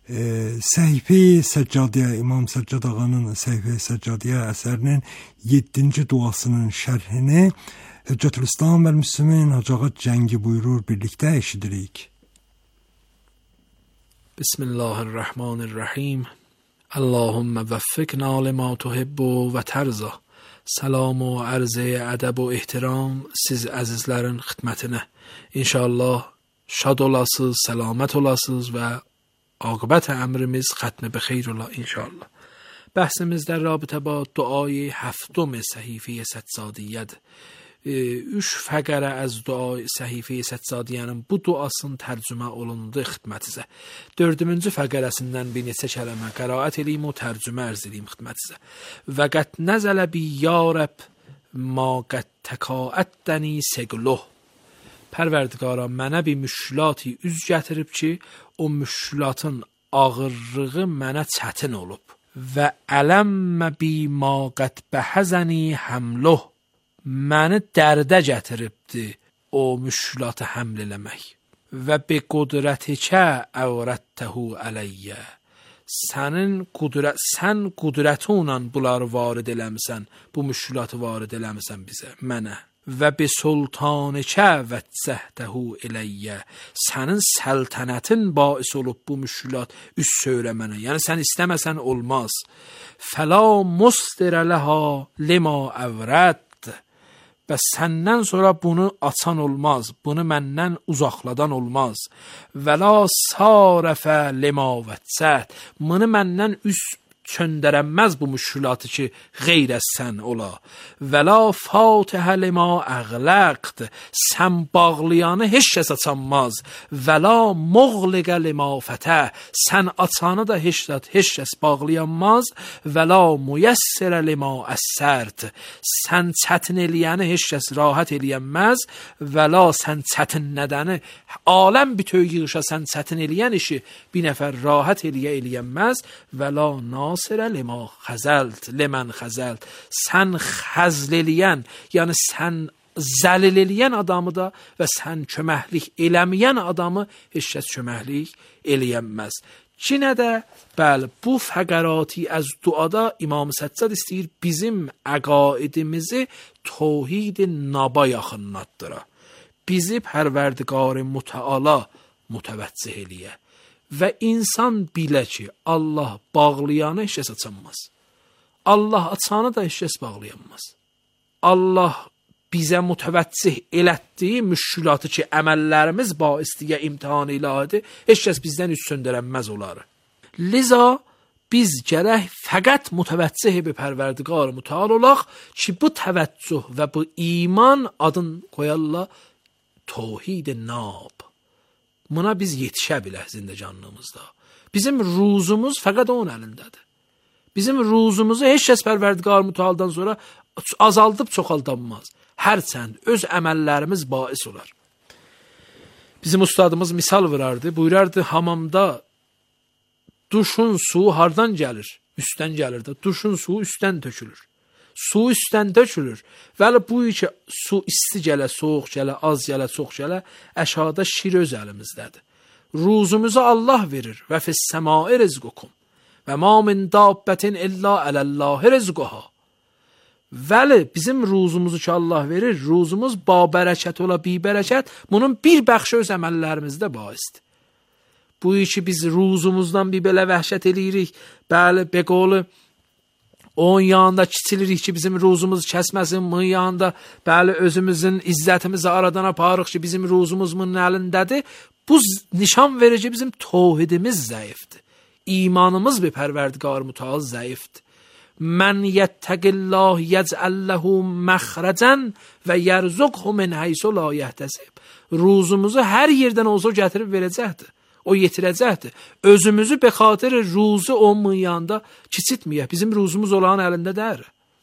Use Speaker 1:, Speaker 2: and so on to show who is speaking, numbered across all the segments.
Speaker 1: Səhifə-i Səccadiyə, İmam Səccad ağanın Səhifə-i Səccadiyə əsərinin 7-ci duasının şərhini Hüccətülislam və Müslümin Hacı Ağa Cəngi buyurur, birlikdə eşidirik.
Speaker 2: Bismillahirrahmanirrahim. Allahümme veffikna lima tuhibbu və tərzə. Salam و عرض ədəb و ehtiram siz əzizlərin xidmətinə. İnşallah şad olasınız, səlamət olasınız və عاقبت امرimiz ختم به خیر الله inşallah. Bəhsimiz در رابطه با دعای هفتم صحیفه Səccadiyyədir. 3 fəqərə az dua Səhifə-i Səccadiyyənin bu duasının tərcümə olunduğu xidmətinizə. 4-cü fəqərəsindən bir neçə kəlmə qiraət edeyim və tərcümə ərz edeyim xidmətinizə. Və qət nəzələ bi ya Rəbb ma qət təqaətdəni segluh. Pərverdigara mənə bir müşkülaتی üz gətirib ki, o müşkülatın ağırlığı mənə çətin olub. Və ələmmə bi ma qət bəhəzəni həmluh. Məni dərdə gətiribdi o müşkülatı həml eləmək. Və bi qudrətikə əvrəttəhu ələyyə. Sən qudrətunla bunları varid eləmisən, bu müşkülatı varid eləmisən bizə, mənə. Və bi sultanikə vəccəhdəhu eləyyə. Sənin səltənətin bais olub bu müşkülat üst söylə mənə. Yəni sən istəməsən olmaz. Fəla musdirə ləhə lima əvrət. Və səndən sonra bunu açan olmaz, bunu məndən uzaqladan olmaz. Və la sarəfə lima vəccət. Bunu məndən üst çöndərənməz bu müşkülatı ki, qeyr az sən ola. Və la fatihə lima əğləqd. Sən bağlayanı heç kəs açanmaz. Və la muğliqə lima fətə. Sən açanı da heç kəs bağlayanmaz. Və la müyəssirə lima əssərt. Sən çətin eləyəni heç kəs rahat eləyənməz. Və la sən çətin nədəni aləm bütöv yığışa sən çətin eləyən işi bir nəfər rahat eləyənməz. Və la nasirə lima xəzəlt, lemən xəzəlt. Sən xəzl eləyən, yəni sən zəlil eləyən adamı da və sən köməklik eləməyən adamı heç kəs köməklik eləyənməz. Cinə də, bəli, bu fəqərati az duada İmam Səccad istəyir bizim əqaidimizi tövhid naba yaxınlatdıra. Bizi Pərverdigar Mütəala mütəvəccih eləyə. Və insan bilə ki, Allah bağlayanı heç kəs açanmaz. Allah açanı da heç kəs bağlayanmaz. Allah bizə mütəvəccih elətdiyi müşkülatı ki, əməllərimiz baisliyə imtihan ilahidir, heç kəs bizdən üst söndürənməz onları. Liza biz gərək fəqət mütəvəccih bir Pərverdigar Mütəal olaq ki, bu təvəccüh və bu iman adın qoyarlar tövhid nab. Buna biz yetişə bilək zindəcanlığımızda. Bizim ruzumuz fəqət onun əlindədir. Bizim ruzumuzu heç kəs Pərverdigar Mütəaldan sonra azaldıb çoxaldanmaz. Hərçənd öz əməllərimiz bais olar. Bizim ustadımız misal verərdi, buyurardı hamamda duşun suyu hardan gəlir? Üstdən gəlir də. Duşun suyu üstdən tökülür. Su üstdən tökülür. Vəli bu ki, su isti gələ, soğuq gələ, az gələ, çox gələ, əşada şir öz əlimizdədir. Ruzumuzu Allah verir. Və fis-səmai rizqukum. Və ma min dabbətin illa ələllahi rizquha. Vəli bizim ruzumuzu ki Allah verir, ruzumuz babərəkət ola, bibərəkət, bunun bir bəxşi öz əməllərimizdə baisdir. Bu ki biz ruzumuzdan bir belə vəhşət eləyirik, bəli, beqolu, onun yanında kiçilirik ki, bizim ruzumuz kəsməsin, bunun yanında bəli, özümüzün izzətimizi aradan aparıq ki, bizim ruzumuz bunun əlindədir. Bu nişan verir ki, bizim tövhidimiz zəifdir. İmanımız bir Pərverdigar Mütəal zəifdir. Mən yəttəqillah yəcəlləhu məxrəcən və yərzuqhu min heysu la yəhtəsib. Ruzumuzu hər yerdən olsa gətirib verəcəkdir. O yetirəcəkdir. Özümüzü be xatir ruzu onun yanında kiçitməyək. Bizim ruzumuz olan əlində deyir.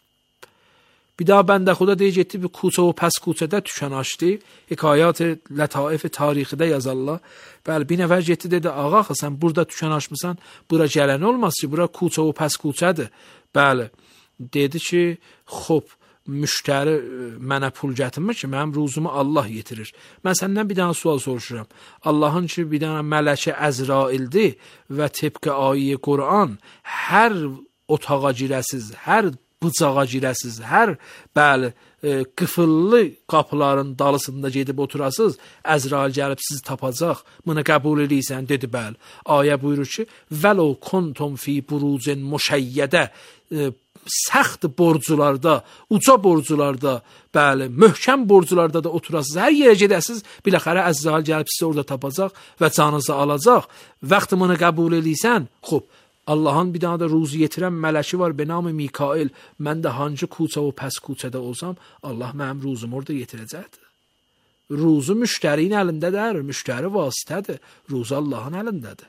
Speaker 2: Bir daha bəndə xuda deyə getdi, bir kuça o pəs kuçədə tükən açdı. Hikayat lətaifi tarixidə yazarlar. Bəli, bir nəfər getdi dedi, ağa, sən burada tükən açmısan, bura gələn olmaz ki, bura kuça o pəs kuçədir. Bəli, dedi ki, xop, müştəri mənə pul gətirmir ki, mənim ruzumu Allah yetirir. Mən səndən bir dənə sual soruşuram. Allahın ki, bir dənə mələkə Əzraildir və tibqə ayə Quran hər otağa girəsiz, hər bıçağa girəsiz, hər qıfıllı qapıların dalısında gedib oturasız, Əzrail gəlib sizi tapacaq, bunu qəbul edirsən, dedi bəli. Ayə buyurur ki, vəlo kuntum fi burucin müşəyyədə, səxt borcularda, uca borcularda, bəli, möhkəm borcularda da oturasız, hər yerə gedəsiz, biləxərə Əzrail gəlib sizi orada tapacaq və canınızı alacaq. Vaxtı bunu qəbul edirsən, xub, Allahın bir dənə də ruzu yetirən mələki var, benamı Mikail. Mən də hancı kuça və pəs kuçədə olsam, Allah mənim ruzumu orada yetirəcəkdir. Ruzu müştərinin əlindədir, müştəri vasitədir, ruzu Allahın əlindədir.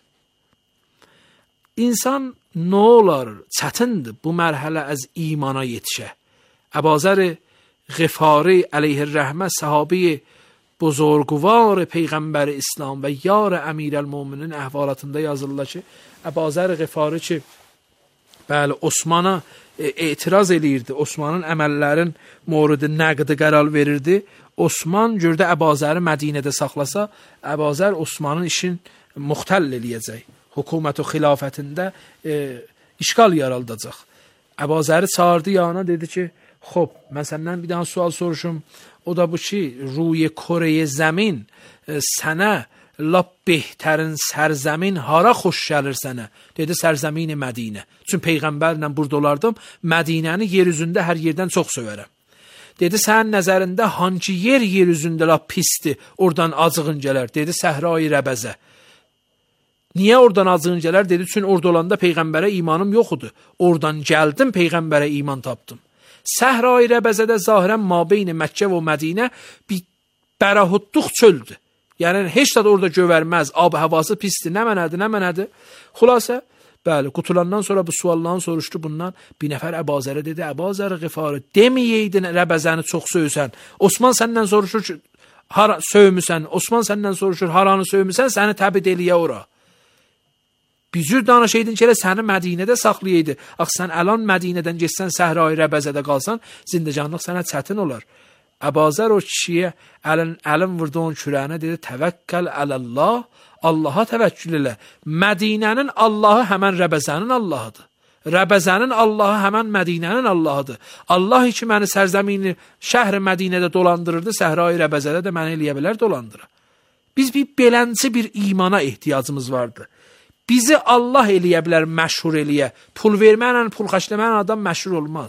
Speaker 2: İnsan nə olar, çətindir bu mərhələ az imana yetişə. Əbazər Ğifari əleyhir-rəhmə sahabi buzurgvar Peyğəmbər İslam və yar Əmirəl-Möminin əhvalatında yazılır ki, Əbazər Ğifari ki, bəli, Osmana etiraz eləyirdi, Osmanın əməllərin moridi nəqdi qərar verirdi. Osman gördü Əbazəri Mədinədə saxlasa, Əbazər Osmanın işin müxtəll eləyəcək. Hökumət-i xilafətində işgal yaraldacaq. Əbazəri çağırdı yanına, dedi ki, xob, mən səndən bir dənə sual soruşum. O da bu ki, ruy Koreye zəmin sənə lap behtarin sərzəmin hara xoş gəlir sənə? Dedi, sərzəmin-i Mədinə. Çünki Peyğəmbərlə burada olardım, Mədinəni yer üzündə hər yerdən çox sövərəm. Dedi, sənin nəzərində hangi yer üzündə lap pisdir, oradan acığın gələr? Dedi, Səhra-i Rəbəzə. Niyə oradan acığın gələr? Dedi, çünki orada olanda Peyğəmbərə imanım yoxudur. Oradan gəldim, Peyğəmbərə iman tapdım. Səhra-i Rəbəzədə zahirən mabeyn Məkkə və Mədinə bir bərahudluq çöldür. Yəni, heç də orada gövərməz, ab havası pisdir, nə mənədir? Xülasə, bəli, qutulandan sonra bu suallarını soruşdu bundan. Bir nəfər Əbazərə dedi, Əbazər Ğifari, deməyeydin Rəbəzəni çox söysən. Osman səndən soruşur ki, söymüsən, Osman səndən soruşur, haranı söymüsən, səni təbid eləyə ora. Bir cür danışaydın ki, səni Mədinədə saxlayaydı. Axı, sən əlan Mədinədən geçsən, Səhra-i Rəbəzədə qalsan, zindecanlıq sənə çətin olar. Əbazər o kişiyə əlin vurdu onun kürəyinə, dedi, təvəkkəl ələllah, Allaha təvəkkül elə. Mədinənin Allahı həmən Rəbəzənin Allahıdır. Rəbəzənin Allahı həmən Mədinənin Allahıdır. Allah ki, məni sərzəmini şəhri Mədinədə dolandırırdı, Səhra-i Rəbəzədə də məni eləyə bilər dolandıra. Biz bir belənçi bir imana ehtiyacımız vardı. Bizi Allah eləyə bilər, məşhur eləyə. Pul verməklə, pul xərcləməklə adam məşhur olmaz.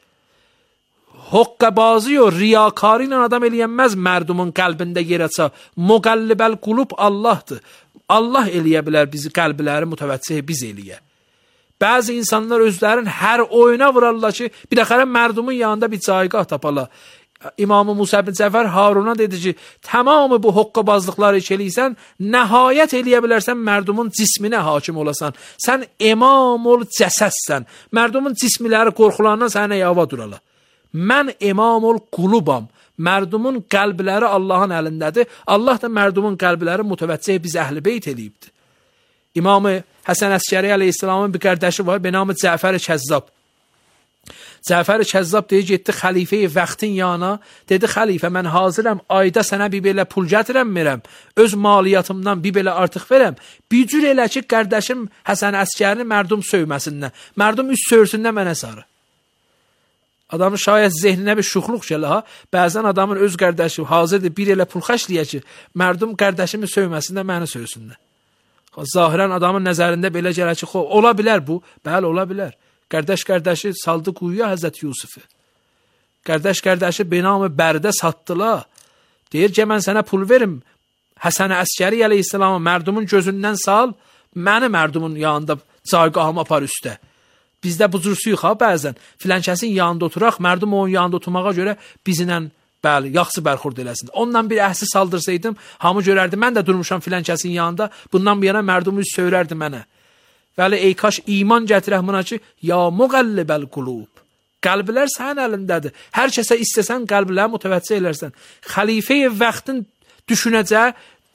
Speaker 2: Hoqqabazı o riyakari ilə adam eləyənməz mərdumun qəlbində yer aça. Müqəllibəl qulub Allahdır. Allah eləyə bilər bizi qəlbləri mütəvəccih biz eləyə. Bəzi insanlar özlərin hər oyuna vurarlar ki, bir dəxərə mərdumun yanında bir caygah taparlar. İmam-ı Musa ibn Cəfər Haruna dedi ki, tamamı bu hoqqabazlıqları eləysən, nəhayət eləyə bilərsən mərdumun cisminə hakim olasan. Sən imam ol cəsəssən. Mərdumun cismiləri qorxularından sənə yava durala. Mən imam ol qulubam. Mərdumun qəlbləri Allahın əlindədir. Allah da mərdumun qəlbləri mütəvəccih biz əhl-i beyt eləyibdir. İmam-ı Həsən Əskəri əleyhissalamın bir qardaşı var, benamı Cəfər-i Kəzzab. Cəfər Kəzzab deyir, getdi xəlifəyi vaxtın yanına, dedi, xəlifə, mən hazırəm, ayda sənə bir belə pul gətirəmirəm, öz maliyyatımdan bir belə artıq verəm, bir cür elə ki, qardaşım Həsən Əskərini mərdum söyməsindən, mərdum üst söysündən mənə sarı. Adamın şayət zehninə bir şuxluq gələ, bəzən adamın öz qardaşı hazırdır, bir elə pul xəşliyə ki, mərdum qardaşımı söyməsindən məni söysündən. Zahirən adamın nəzərində belə gələ ki, ola bilər bu, bəli, ola bilər. Qardaşı saldı quyuya Həzrət Yusufu. Qardaşı benamı bərdə satdılar. Deyir ki, mən sənə pul verim. Həsən Əskəri əleyhissalamı mərdumun gözündən sal, məni mərdumun yanında caygahıma apar üstə. Bizdə bu cür suyuq ha bəzən. Filankəsin yanında oturaq, mərdum onun yanında oturmağa görə bizlə, bəli, yaxşı bərxurd eləsin. Ondan bir əhsi saldırsaydım, hamı görərdi, mən də durmuşam filankəsin yanında, bundan bir yana mərdumu üst söyrərdi mənə. Bəli, ey kaş iman gətirək buna ki, ya müqəllibəl qulub. Qəlblər sənin əlindədir. Hər kəsə istəsən qəlbləri mütəvəccih elərsən. Xəlifəyi vaxtın düşünəcək,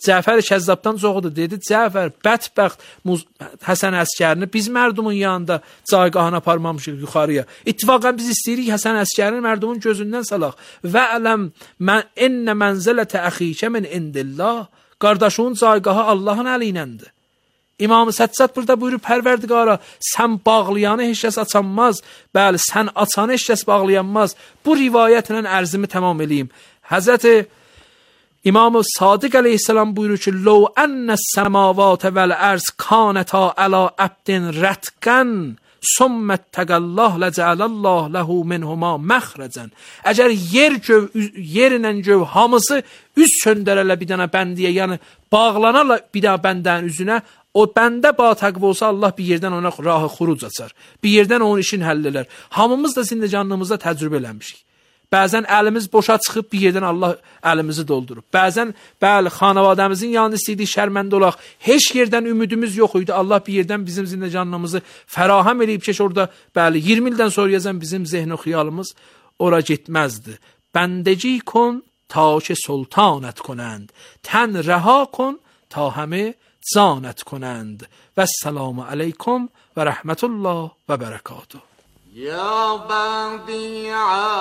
Speaker 2: Cəfər Kəzzabdan çoxudur. Dedi, Cəfər, bədbəxt Həsən Əskərini biz mərdumun yanında caygahına aparmamışıq yuxarıya. İttifaqən biz istəyirik Həsən Əskərini mərdumun gözündən salaq. Və ələm ennə mənzələtə əxikə min indillah. Qardaşının caygahı Allahın əli iləndir. İmam Səccad burada buyurur, Pərverdigara, sən bağlayanı heç kəs açanmaz, bəli, sən açanı heç kəs bağlayanmaz. Bu rivayətlə ərzimi tamam eləyim. Həzrəti İmam Sadiq əleyhissalam buyurur ki, لو أن السماوات والأرض كانتا على عبد رتقا ثم اتقى الله لجعل الله له منهما مخرجا. Əgər yerlə göv hamısı üz söndərələ bir dənə bəndiyə, yəni bağlanarla bir dənə bəndənin üzünə, o bəndə batəqv olsa Allah bir yerdən ona rahı xuruc açar. Bir yerdən onun işini həll edər. Hamımız da zindəcanlığımızda təcrübə eləmişik. Bəzən əlimiz boşa çıxıb bir yerdən Allah əlimizi doldurub. Bəzən bəli, xanavadəmizin yanında istəydik şərməndə olaq. Heç yerdən ümidimiz yox idi. Allah bir yerdən bizim zindəcanlığımızı fərahəm eləyib ki, orada bəli 20 ildən sonra yazan bizim zehn-i xiyalımız ora getməzdi. Bəndəci kon ta ki sultanət konənd. Tən rəha kon ta həmi زانت کنند و السلام علیکم و رحمت الله و برکاته.
Speaker 3: یا بدیع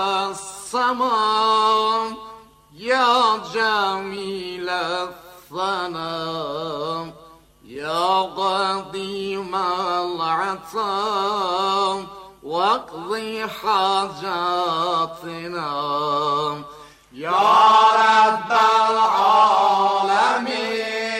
Speaker 3: السما یا جمیل الثنا یا قدیم العطا واقضی حاجاتنا یا رب العالمین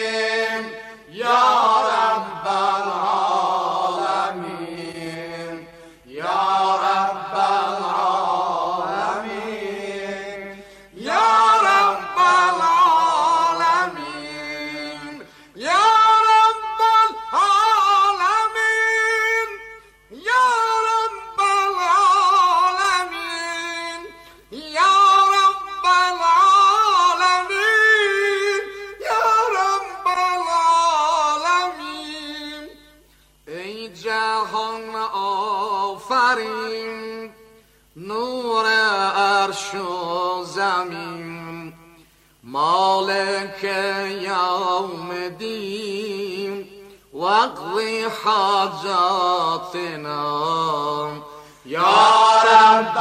Speaker 3: مالك يوم الدين واقضي حاجاتنا يا رب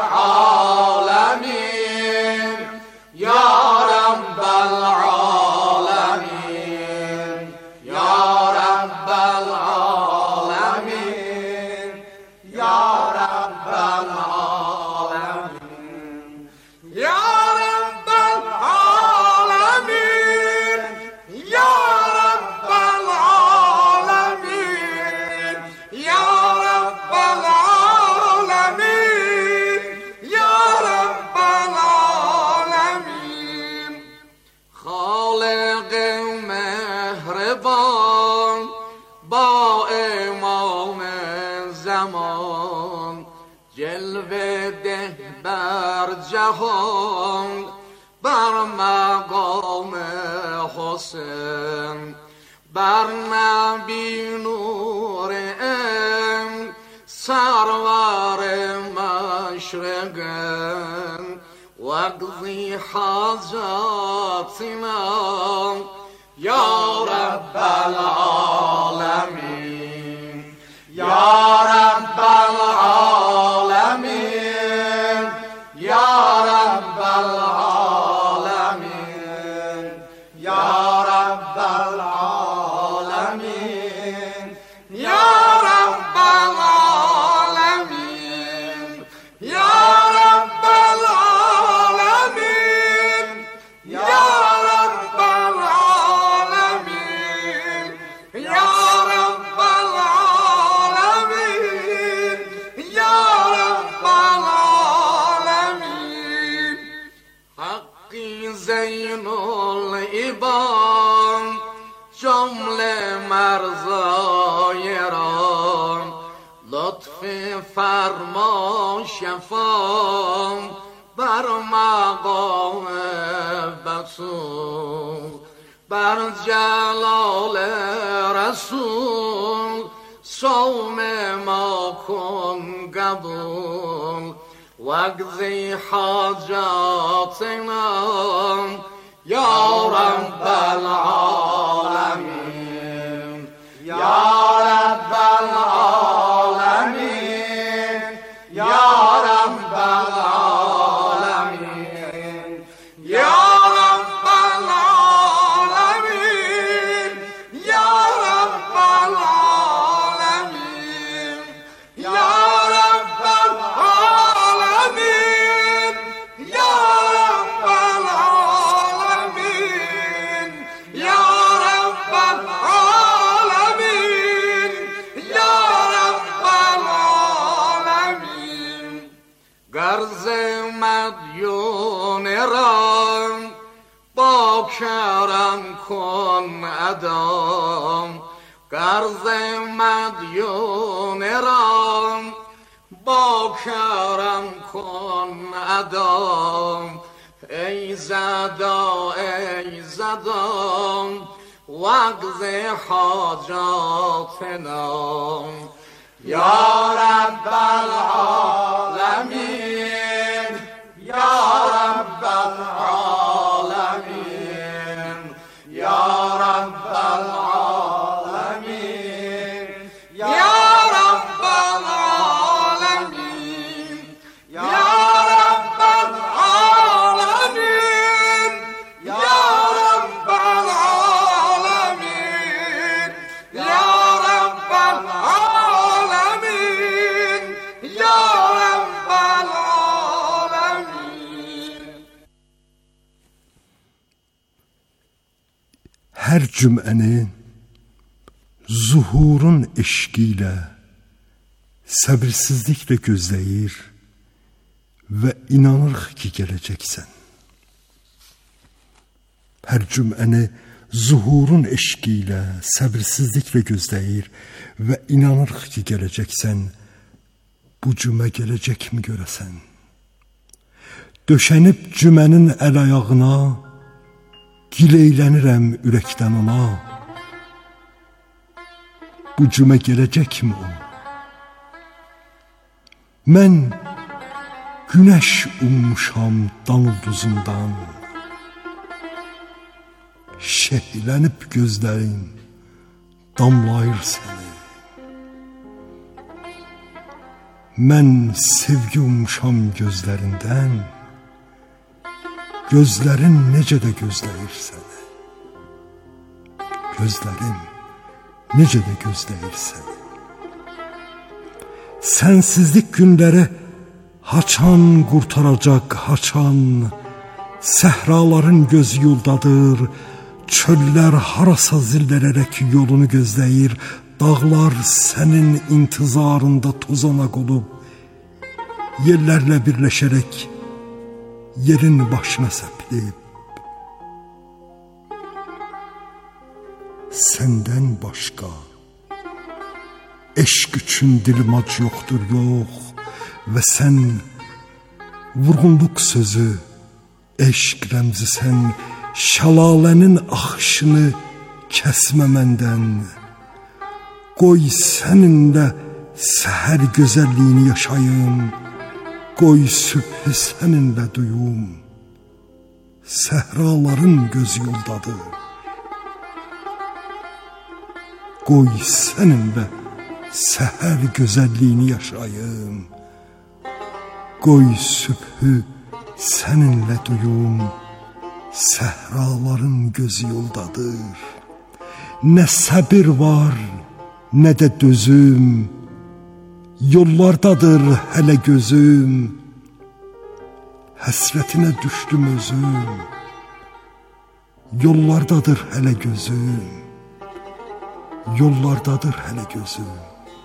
Speaker 3: العالمين يا رب العالمين يا رب العالمين يا رب العالمين يا جهان بر مقام حسین بر نبی نور سرور مشرقن واقضی حاجاتنا یا رب العالمین یا رب العالمین يا رب العالمين يا رب العالمين يا رب العالمين يا رب العالمين يا رب العالمين يا رب العالمين يا رب العالمين زین العباد جمله مرزای را لطف فرما شفا بر مقام بسول بر جلال رسول صوم ما کن قبول واقضی حاجاتنا یا رب العالمین یا رب العالمین یا رب العالمین یا رب العالمین یا رب العالمین یا رب العالمین یا رب العالمین یا رب العالمین یا رب العالمین قرض مدیون را با کرم کن ادا قرض مدیون را با کرم کن ادا ای زدا ای زدا وقض حاجاتنا یا رب العالمین یا رب العالمین یا رب العالمین یا رب العالمین یا رب العالمین یا رب العالمین یا رب العالمین یا رب العالمین.
Speaker 1: Hər cüməni zuhurun eşqi ilə, səbirsizliklə gözləyir və inanırıq ki, gələcəksən. Hər cüməni zuhurun eşqi ilə, səbirsizliklə gözləyir və inanırıq ki, gələcəksən. Bu cümə gələcəkmi görəsən? Döşənib cümənin əl-ayağına, gileylənirəm ürəkdən ona. Bu cümə gələcəkmi o? Mən günəş ummuşam dan ulduzundan, şəhlənib gözlərim damlayır səni. Mən sevgi ummuşam gözlərindən, gözlərin necə də gözləyir səni. Gözlərim necə də gözləyir səni. Sənsizlik günləri haçan qurtaracaq, haçan. Səhraların gözü yoldadır, çöllər harasa zillərərək yolunu gözləyir. Dağlar sənin intizarında tozanaq olub, yerlərlə birləşərək yerin başına səplib. Səndən başqa eşq üçün dilmac yoxdur, yox. Və sən vurğunluq sözü, eşq rəmzi sən, şəlalənin axışını kəsmə məndən. Qoy səninlə səhər gözəlliyini yaşayım, qoy sübhü səninlə duyum. Səhraların göz yoldadır, qoy səninlə səhər gözəlliyini yaşayım, qoy sübhü səninlə duyum. Səhraların göz yoldadır. Nə səbir var, nə də dözüm, yollardadır hələ gözüm. Həsrətinə düşdüm özüm, yollardadır hələ gözüm, yollardadır hələ gözüm.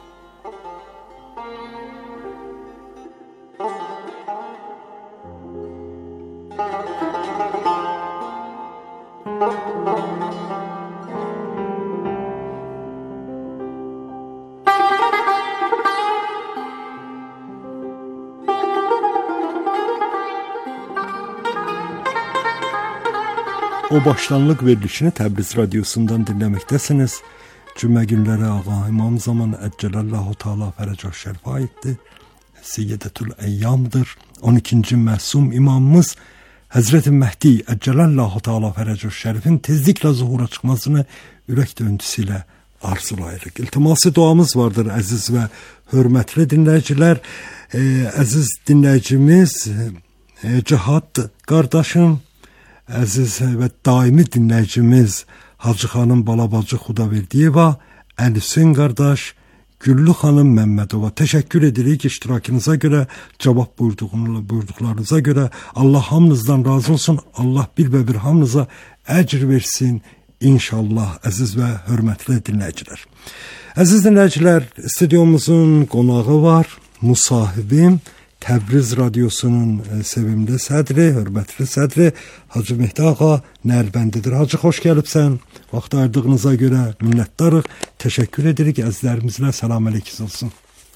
Speaker 1: O başlanlıq verilişini Təbriz radiosundan dinləməkdəsiniz. Cümə günləri Ağa İmam Zaman Əccəlallahu Teala Fərəcah şərfa etdi. Seyyidətül Əyyamdır. 12-ci məsum imamımız Həzrəti Məhdi Əcələllahu Teala Fərəcəh Şərifin tezliklə zuhura çıxmasını ürək döyüntüsü ilə arzulayırıq. İltiması duamız vardır əziz və hörmətli dinləyicilər. Əziz dinləyicimiz Cihad qardaşım, əziz və daimi dinləyicimiz Hacı xanım Balabacı Xudaverdiyeva, Əlisin qardaş, Güllü xanım Məmmədova təşəkkür edirik iştirakınıza görə, cavab buyurduqlarınıza görə. Allah hamınızdan razı olsun. Allah bir və bir hamınıza əcr versin inşallah əziz və hörmətli dinləyicilər. Əziz dinləyicilər, stüdyomuzun qonağı var, müsahibim Təbriz Radyosunun sevimli sədri, hörmətli sədri Hacı Mehdi ağa Nərvəndidir. Hacı, xoş gəlibsən. Vaxt ayırdığınıza görə minnətdarıq. Təşəkkür edirik. Əzizlərimizlə salam əleykiz olsun.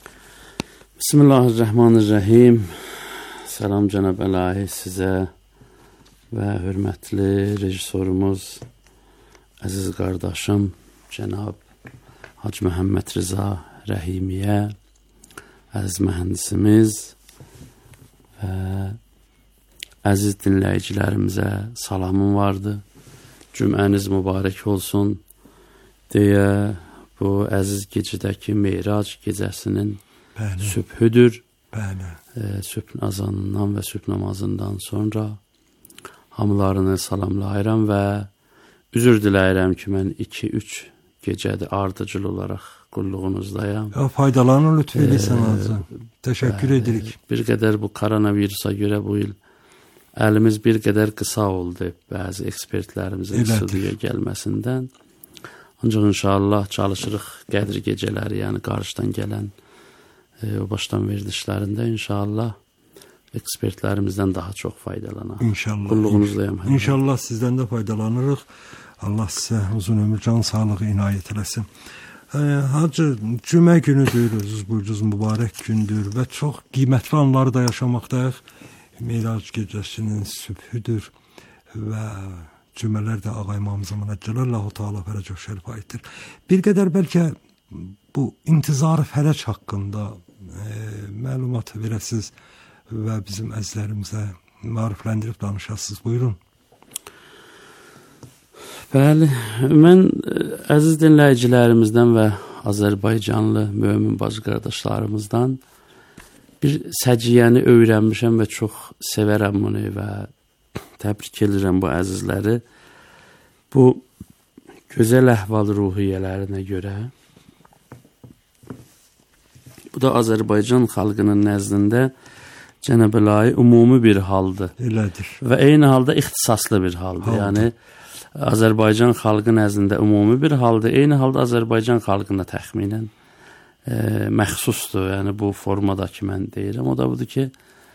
Speaker 4: Bismillahirrahmanirrahim. Salam cənab Əlahi sizə və hörmətli rejissorumuz, əziz qardaşım cənab Hacı Məhəmməd Rıza Rəhimiyyə, əziz mühəndisimiz və əziz dinləyicilərimizə salamım vardı. Cümləniz mübarək olsun deyə bu əziz gecədəki Meyrac gecəsinin sübhüdür. Sübh azanından və sübh namazından sonra hamılarını salamlayıram və üzr diləyirəm ki, mən 2-3 gecədir ardıcıl olaraq qulluğunuzdayam.
Speaker 1: Faydalanın lütf edirsən Hacı. Təşəkkür edirik.
Speaker 4: Bir qədər bu koronavirusa görə bu il əlimiz bir qədər qısa oldu bəzi ekspertlərimizin studiyaya gəlməsindən. Ancaq inşallah çalışırıq Qədr gecələri, yəni qarşıdan gələn o başdan verilişlərində inşallah ekspertlərimizdən daha çox faydalanaq.
Speaker 1: İnşallah.
Speaker 4: Qulluğunuzdayam.
Speaker 1: İnşallah sizdən də faydalanırıq. Allah sizə uzun ömür, can sağlığı inayət eləsin. Hacı, cümə günüdür, ucuz mübarək gündür və çox qiymətli anları da yaşamaqdayıq. Meyrac gecəsinin sübhüdür və cümələr də Ağa İmam-ı Əcələllahu Teala Fərəcəh Şərifə aiddir. Bir qədər bəlkə bu intizar fərəc haqqında məlumat verəsiniz və bizim əzizlərimizə marifləndirib danışasınız. Buyurun.
Speaker 4: Bəli, mən əziz dinləyicilərimizdən və Azərbaycanlı mömin bacı qardaşlarımızdan bir səciyyəni öyrənmişəm və çox sevərəm bunu və təbrik edirəm bu əzizləri. Bu gözəl əhval-ruhiyyələrinə görə bu da Azərbaycan xalqının nəzdində Cənab-ı ümumi bir haldır.
Speaker 1: Elədir.
Speaker 4: Və eyni halda ixtisaslı bir haldır. Yəni Azərbaycan xalqı nəzdində ümumi bir haldır. Eyni halda Azərbaycan xalqına təxminən məxsusdur. Yəni bu formadakı mən deyirəm. O da budur ki,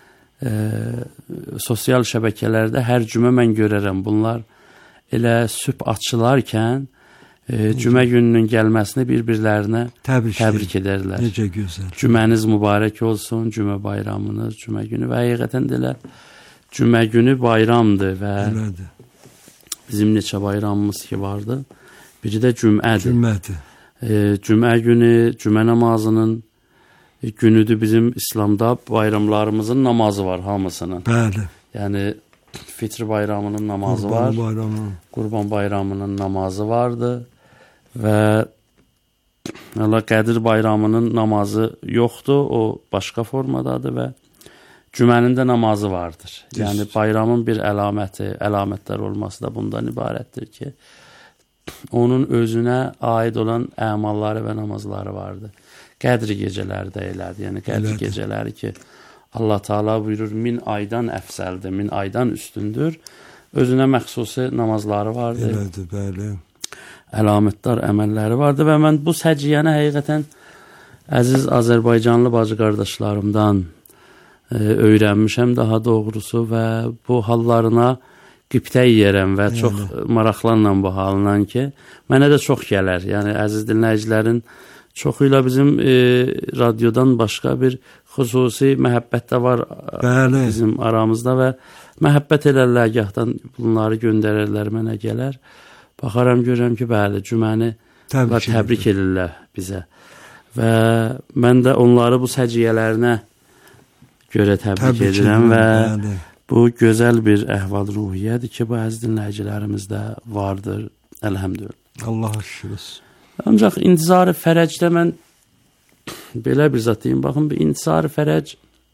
Speaker 4: sosial şəbəkələrdə hər cümə mən görərəm. Bunlar elə sübh açılarkən cümə gününün gəlməsini bir-birlərinə təbrik edərlər.
Speaker 1: Necə gözəl.
Speaker 4: Cüməniz mübarək olsun, cümə bayramınız, cümə günü və həqiqətən də elə cümə günü bayramdır və bizim neçə bayramımız ki vardı. Biri də cümədir. Cümə günü, cümə namazının günüdür. Bizim İslamda bayramlarımızın namazı var hamısının.
Speaker 1: Bəli.
Speaker 4: Yəni Fitr bayramının namazı var. Qurban bayramının namazı vardı. Və Qədir bayramının namazı yoxdur. O başqa formadadır və cümənin də namazı vardır. Yəni bayramın bir əlamətlər olması da bundan ibarətdir ki, onun özünə aid olan əmalları və namazları vardır. Qədr gecələri də elədir. Yəni Qədr gecələri ki, Allah Teala buyurur, 1000 aydan əfsəldir, 1000 aydan üstündür. Özünə məxsusi namazları vardır.
Speaker 1: Elədir, bəli.
Speaker 4: Əlamətdar əməlləri vardır və mən bu səciyyəni həqiqətən əziz Azərbaycanlı bacı qardaşlarımdan öyrənmişəm daha doğrusu və bu hallarına qibtə yiyərəm və çox maraqlanıram bu halından ki, mənə də çox gələr. Yəni əziz dinləyicilərin çoxu ilə bizim radiodan başqa bir xüsusi məhəbbət də var bizim aramızda və məhəbbət elərlər, gahdan bunları göndərərlər, mənə gələr. Baxaram, görürəm ki, bəli, cüməni təbrik edirlər bizə və mən də onları bu səciyyələrinə görə təbrik edirəm və bu gözəl bir əhval-ruhiyyədir ki, bu əziz dinləyicilərimizdə vardır, əlhəmdülillah.
Speaker 1: Allaha şükür olsun.
Speaker 4: Ancaq intizar-ı fərəcdə mən belə bir zat deyim, baxın, bir intizar-ı fərəc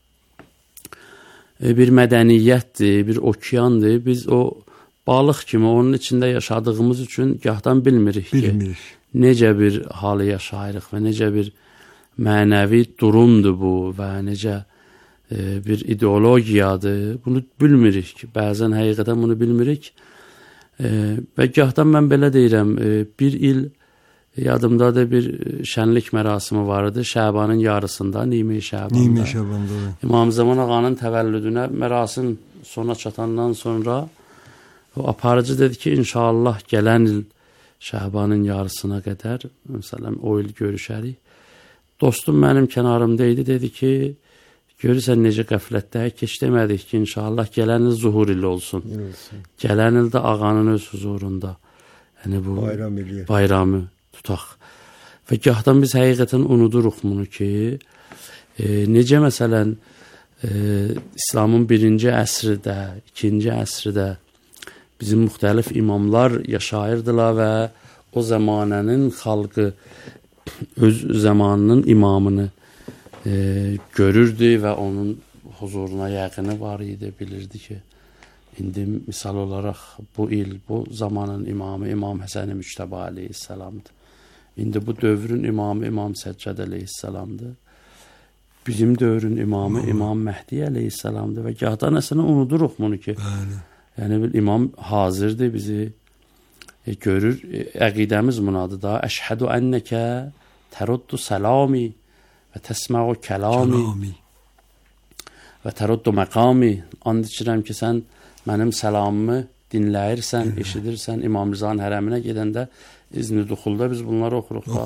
Speaker 4: bir mədəniyyətdir, bir okeandır. Biz o balıq kimi onun içində yaşadığımız üçün gahdan bilmirik ki, necə bir halı yaşayırıq və necə bir mənəvi durumdur bu və necə bir ideologiyadır. Bunu bilmirik ki, bəzən həqiqətən bunu bilmirik. Və gahdan mən belə deyirəm, bir il yadımdadır, bir şənlik mərasimi vardı Şəbanın yarısında, Nimi Şəbanda. İmam Zaman ağanın təvəllüdünə mərasim sona çatandan sonra o aparıcı dedi ki, inşallah gələn il Şəbanın yarısına qədər, məsələn, o il görüşərik. Dostum mənim kənarımdaydı, dedi ki, görürsən necə qəflətdə keç demədik ki, inşallah gələn il zuhur ili olsun. Gələn il də ağanın öz huzurunda. Yəni bu bayramı tutaq. Və gahdan biz həqiqətən unuduruq bunu ki, necə məsələn İslamın 1-ci əsrdə, 2-ci əsrdə bizim müxtəlif imamlar yaşayırdılar və o zamanənin xalqı öz zamanının imamını görürdü və onun huzuruna yəqini var idi, bilirdi ki, indi misal olaraq bu il, bu zamanın imamı İmam Həsən-i Müctəba əleyhissalamdır. İndi bu dövrün imamı İmam Səccad əleyhissalamdır. Bizim dövrün imamı İmam Məhdi əleyhissalamdır və gahdan əslində unuduruq bunu ki, yəni bir imam hazırdır, bizi görür. Əqidəmiz bunadır da, əşhədu ənnəkə təruddu səlami və təsmə'u kəlami və təruddu məqami. And içirəm ki, sən mənim səlamımı dinləyirsən, eşidirsən. İmam Rıza'nın hərəminə gedəndə izni duxulda biz bunları oxuruq da.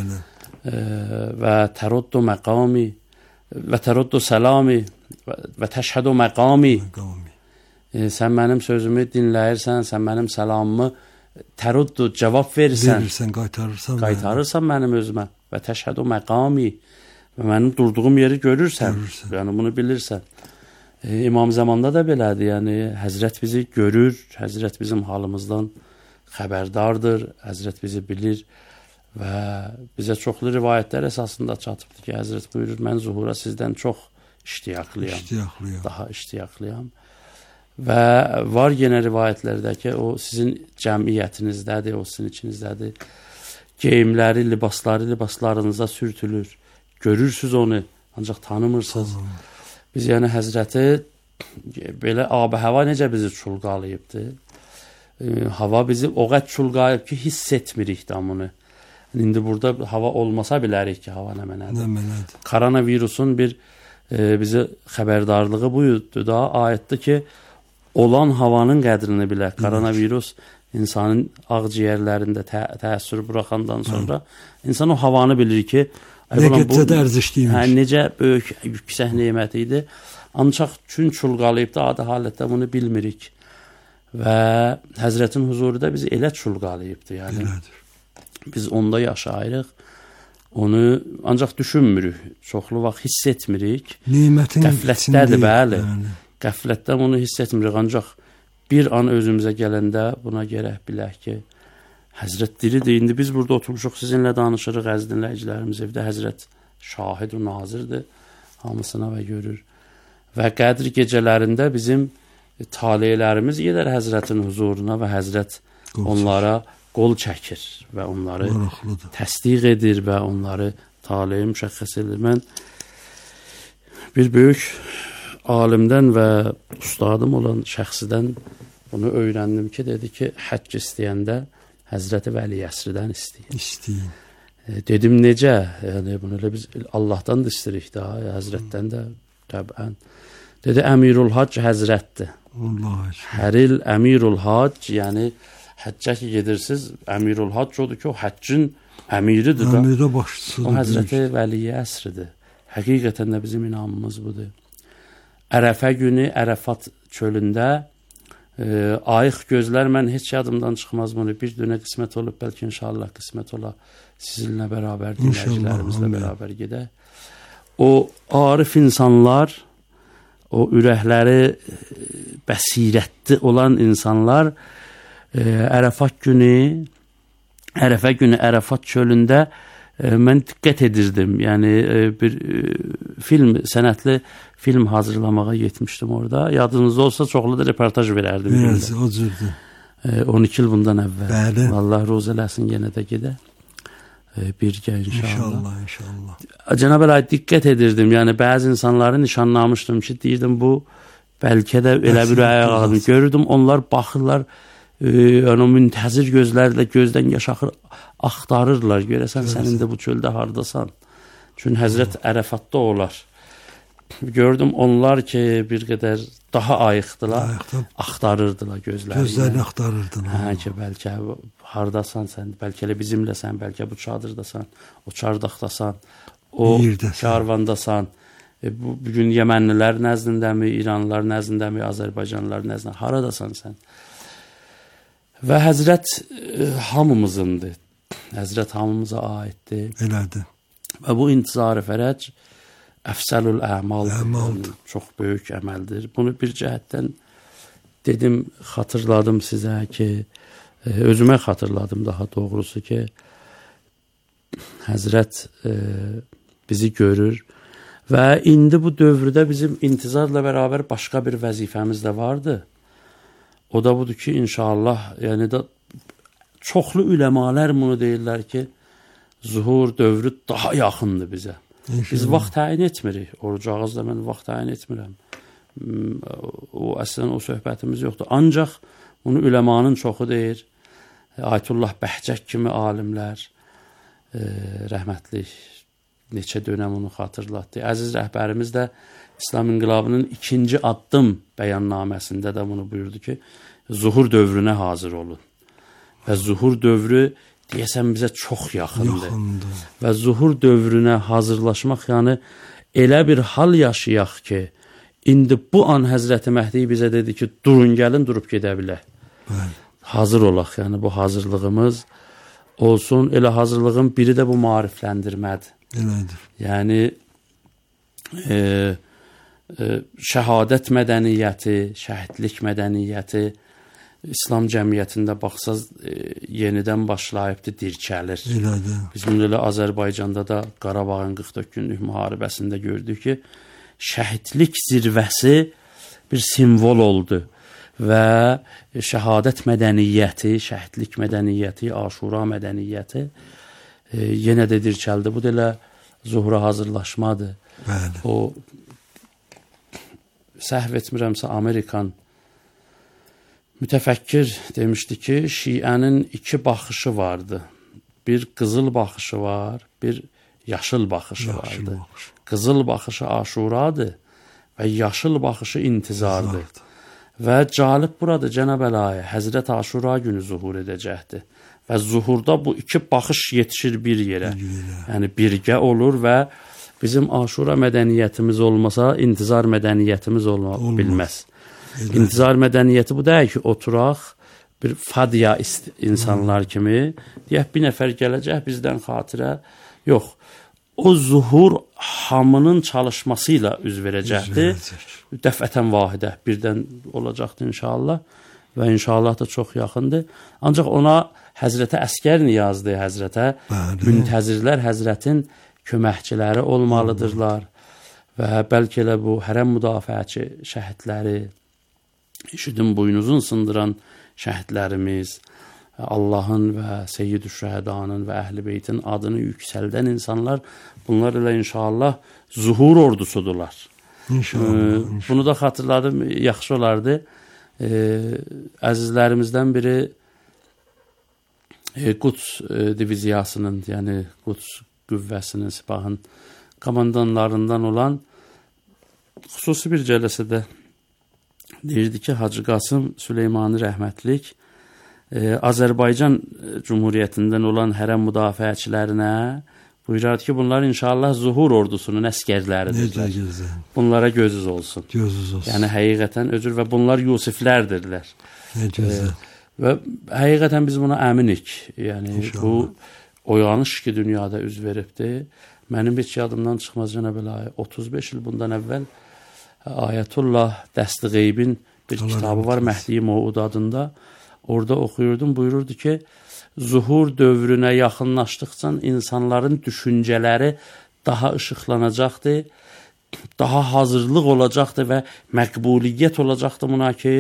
Speaker 4: Və təruddu məqami və təruddu səlami və təşhədu məqami. Sən mənim sözümü dinləyirsən, sən mənim səlamımı təruddu, cavab verirsən, qaytarırsan mənim özümə və təşhədu məqami və mənim durduğum yeri görürsən, yəni bunu bilirsən. İmam Zamanda da belədir, yəni Həzrət bizi görür, Həzrət bizim halımızdan xəbərdardır, Həzrət bizi bilir və bizə çoxlu rivayətlər əsasında çatıbdır ki, Həzrət buyurur, mən zuhura sizdən çox iştiyaqlıyam, daha iştiyaqlıyam. Və var yenə rivayətlərdə ki, o sizin cəmiyyətinizdədir, o sizin içinizdədir. Geyimləri, libaslarınıza sürtülür. Görürsünüz onu, ancaq tanımırsınız. Biz yəni Həzrəti belə ab-hava necə bizi çulğalayıbdır. Hava bizi o qədər çulğayıb ki, hiss etmirik də bunu. İndi burada hava olmasa bilərik ki, hava nə mənədir. Koronavirusun bir bizi xəbərdarlığı buyurdu da, ayətdir ki, olan havanın qədrini bilək. Koronavirus insanın ağciyərlərində təsir buraxandan sonra insan o havanı bilir ki,
Speaker 1: Nəqətcədə ərzişliymiş.
Speaker 4: Necə böyük, yüksək nemət idi. Ancaq çün çulğalayıb da adi halətdə bunu bilmirik. Və Həzrətin huzuru da bizi elə çulğalayıbdır. Yəni, biz onda yaşayırıq. Onu ancaq düşünmürük. Çoxlu vaxt hiss etmirik.
Speaker 1: Nemətin
Speaker 4: qəflətdədir, bəli. Qəflətdən onu hiss etmirik. Ancaq bir an özümüzə gələndə buna gərək bilək ki, Həzrət diridir. İndi biz burada oturmuşuq, sizinlə danışırıq, əziz dinləyicilərimiz evdə. Həzrət şahid və nazirdir hamısına və görür. Və Qədr gecələrində bizim taleylərimiz gedər Həzrətin huzuruna və Həzrət onlara qol çəkir və onları təsdiq edir və onları taleyi müşəxəs edir. Mən bir böyük alimdən və ustadım olan şəxsidən bunu öyrəndim ki, dedi ki, həcc istəyəndə Həzrəti Vəli Əsridən istəyin. Dedim, necə? Yəni, bunu elə biz Allahdan da istəyirik də, Həzrətdən də təbən. Dedi, Əmirul Hac Həzrətdir. Hər il Əmirul Hac, yəni həccə ki gedirsiniz, Əmirul Hac odur ki, o həccin əmiridir da.
Speaker 1: Əmirə başçısıdır.
Speaker 4: O Həzrəti Vəli Əsridir. Həqiqətən də bizim inamımız budur. Ərəfə günü Ərəfat çölündə ayıq gözlər, mən heç yadımdan çıxmaz bunu. Bir dönə qismət olub, bəlkə inşallah qismət ola sizinlə bərabər, dinləyicilərimizlə bərabər gedək. O arif insanlar o ürəkləri bəsirətli olan insanlar Ərəfə günü Ərəfat çölündə mən diqqət edirdim. Yəni bir sənətli film hazırlamağa getmişdim orada. Yadınızda olsa çoxlu da reportaj verərdim.
Speaker 1: Biraz o cürdür.
Speaker 4: 12 il bundan əvvəl.
Speaker 1: Bəli.
Speaker 4: Vallahi roz eləsin yenə də gedə. Birgə inşallah.
Speaker 1: İnşallah.
Speaker 4: Cənab Əli, diqqət edirdim. Yəni bəzi insanları nişanlamışdım ki, deyirdim bu bəlkə də elə bir ayağı görürdüm. Onlar baxırlar, yəni müntəzir gözlərlə gözdən yaş axtarırlar. Görəsən sənin də bu çöldə hardasan. Çünki Həzrət Ərəfatda olar. Gördüm onlar ki, bir qədər daha ayıqdılar, axtarırdılar gözlərini.
Speaker 1: Gözlərini axtarırdılar.
Speaker 4: Hə ki, bəlkə hardasan sən, bəlkə elə bizimləsən, bəlkə bu çadırdasan, o çardaqdasan, o karvandasan. Bugün Yəmənlilər nəzdindəmi, İranlılar nəzdindəmi, Azərbaycanlılar nəzdindəmi, haradasan sən? Və Həzrət hamımızındır. Həzrət hamımıza aiddir.
Speaker 1: Elədir.
Speaker 4: Və bu intizar-ı fərəc əfsəlül əmaldır. Çox böyük əməldir. Bunu bir cəhətdən dedim, xatırladım sizə ki, özümə xatırladım daha doğrusu ki, Həzrət bizi görür və indi bu dövrdə bizim intizarla bərabər başqa bir vəzifəmiz də vardı. O da budur ki, inşallah, yəni də çoxlu üləmalar bunu deyirlər ki, zuhur dövrü daha yaxındır bizə. Biz vaxt təyin etmirik. Oruc ağızda mən vaxt təyin etmirəm. O əslən o söhbətimiz yoxdur. Ancaq bunu üləmanın çoxu deyir. Ayətullah Bəhcək kimi alimlər, rəhmətlik, neçə dönəm onu xatırlatdı. Əziz rəhbərimiz də İslam İnqilabının 2-ci addım bəyannaməsində də bunu buyurdu ki, zuhur dövrünə hazır olun. Və zuhur dövrü deyəsən bizə çox yaxındır. Və zuhur dövrünə hazırlaşmaq, yəni elə bir hal yaşayaq ki, indi bu an Həzrəti Məhdi bizə dedi ki, durun gəlin, durub gedə bilək. Hazır olaq, yəni bu hazırlığımız olsun. Elə hazırlığın biri də bu maarifləndirmədir.
Speaker 1: Elədir.
Speaker 4: Yəni şəhadət mədəniyyəti, şəhidlik mədəniyyəti İslam cəmiyyətində baxsaz yenidən başlayıbdır, dirçəlir.
Speaker 1: Elədir.
Speaker 4: Biz bunu elə Azərbaycanda da Qarabağın 44 günlük müharibəsində gördük ki, şəhidlik zirvəsi bir simvol oldu və şəhadət mədəniyyəti, şəhidlik mədəniyyəti, Aşura mədəniyyəti yenə də dirçəldi. Bu da elə zuhura hazırlaşmadır.
Speaker 1: Bəli.
Speaker 4: O səhv etmirəmsə Amerikan mütəfəkkir demişdi ki, Şiənin 2 baxışı vardı. Bir qızıl baxışı var, bir yaşıl baxışı vardı. Qızıl baxışı Aşuradır və yaşıl baxışı intizardır. Və calib burada Cənab Əli, Həzrət Aşura günü zuhur edəcəkdir. Və zuhurda bu 2 baxış yetişir bir yerə. Yəni birgə olur və bizim Aşura mədəniyyətimiz olmasa, intizar mədəniyyətimiz bilməz. İntizar mədəniyyəti bu deyil ki, oturaq, bir fadya insanlar kimi, deyək bir nəfər gələcək bizdən xatirə. Yox, o zuhur hamının çalışması ilə üz verəcəkdir. Dəfətən vahidə birdən olacaqdır inşallah və inşallah da çox yaxındır. Ancaq ona Həzrətə əskər niyazdır, Həzrətə müntəzirlər Həzrətin köməkçiləri olmalıdırlar və bəlkə elə bu hərəm müdafiəçi şəhidləri, işidin boynuzun sındıran şəhidlərimiz, Allahın və Seyyid-ü Şəhədanın və Əhl-i Beytin adını yüksəldən insanlar, bunlar ilə inşallah zuhur ordusudurlar.
Speaker 1: İnşallah.
Speaker 4: Bunu da xatırladım, yaxşı olardı. Əzizlərimizdən biri Quds diviziyasının, yəni Quds qüvvəsinin, sipahın komandanlarından olan xüsusi bir cələsədə deyirdi ki, Hacı Qasım Süleymani rəhmətlik Azərbaycan Cumhuriyyətindən olan hərəm müdafiəçilərinə buyurardı ki, bunlar inşallah zuhur ordusunun əskərləridirlər. Bunlara gözünüz olsun.
Speaker 1: Gözünüz olsun.
Speaker 4: Yəni həqiqətən öcür və bunlar Yusiflərdirlər.
Speaker 1: Nə gözəl.
Speaker 4: Və həqiqətən biz buna əminik. Yəni bu oyanış ki, dünyada üz veribdir. Mənim heç yadımdan çıxmaz Cənab Əli, 35 il bundan əvvəl Ayətullah Dəsti-Qeybin bir kitabı var, Məhdi Mevud adında. Orada oxuyurdum, buyururdu ki, zuhur dövrünə yaxınlaşdıqca insanların düşüncələri daha işıqlanacaqdır, daha hazırlıq olacaqdır və məqbuliyyət olacaqdır buna ki,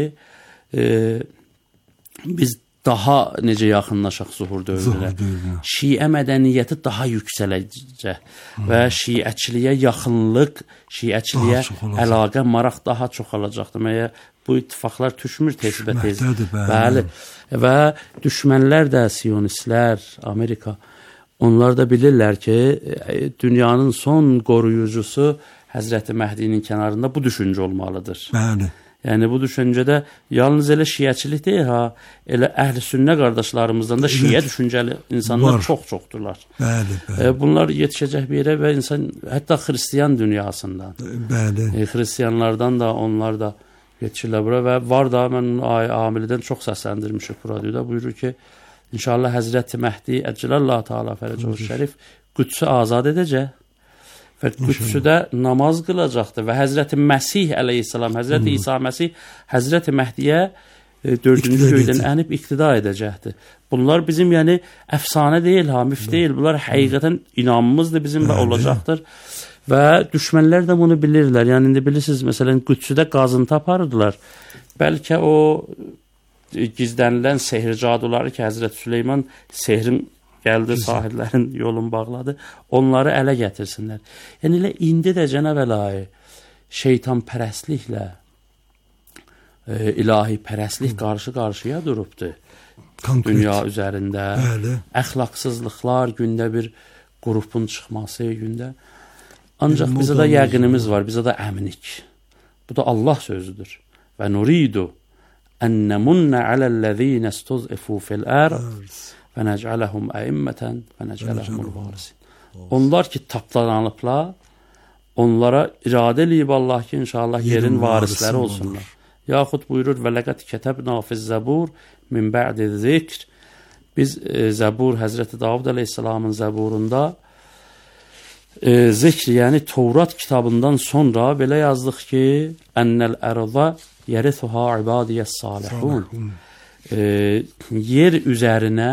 Speaker 4: biz daha necə yaxınlaşaq zuhur dövrünə. Şiə mədəniyyəti daha yüksələcək və şiəçiliyə yaxınlıq, şiəçiliyə əlaqə, maraq daha çoxalacaqdır. Məyər bu ittifaqlar düşmür tez. Bəli. Və düşmənlər də, siyonistlər, Amerika, onlar da bilirlər ki, dünyanın son qoruyucusu Həzrəti Məhdinin kənarında bu düşüncə olmalıdır.
Speaker 1: Bəli.
Speaker 4: Yəni bu düşüncədə yalnız elə şiəçilik deyil, elə əhl-i sünnə qardaşlarımızdan da şiə düşüncəli insanlar çoxdurlar.
Speaker 1: Bəli.
Speaker 4: Bunlar yetişəcək bir yerə və insan, hətta xristiyan dünyasından, xristiyanlardan da onlar da yetişirlər bura və var da, mən Amilidən çox səsləndirmişik bu radioda, buyurur ki, inşallah Həzrəti Məhdi Əcəlallahu Teala Fərəcəhu Şərif Qüdsü azad edəcək və Qüdsüdə namaz qılacaqdır və Həzrəti Məsih əleyhissalam, Həzrəti İsa Məsih Həzrəti Məhdiyə 4-cü göydən ənib iqtida edəcəkdir. Bunlar bizim yəni əfsanə deyil, mif deyil, bunlar həqiqətən inamımızdır bizim və olacaqdır. Və düşmənlər də bunu bilirlər. Yəni indi bilirsiniz, məsələn Qüdsüdə qazıntı aparırdılar. Bəlkə o gizlənilən sehr caduları ki, Həzrət Süleyman sehrin gəldi, sahillərin yolunu bağladı, onları ələ gətirsinlər. Yəni elə indi də Cənab Əlahi şeytan pərəstliklə ilahi pərəstlik qarşı-qarşıya durubdur. Dünya üzərində əxlaqsızlıqlar, gündə bir qrupun çıxması, gündə. Ancaq bizə də yəqinimiz var, bizə də əminik. Bu da Allah sözüdür. Və nuridu ən nəmunnə aləl-ləzīnə stuz'ifu fil-ərd və nəcələhum əimmətən və nəcələhumul varisin. Onlar ki, tapdalanıblar, onlara iradə eləyib Allah ki, inşallah yerin varisləri olsunlar. Yaxud buyurur, və ləqət kətəbna fiz-zəbur min bə'di zikr. Biz Zəbur, Həzrəti Davud əleyhissalamın Zəburunda zikr, yəni Tevrat kitabından sonra belə yazdıq ki, ennel ərza yerithuha ibadiyyəs salihun. Yer üzərinə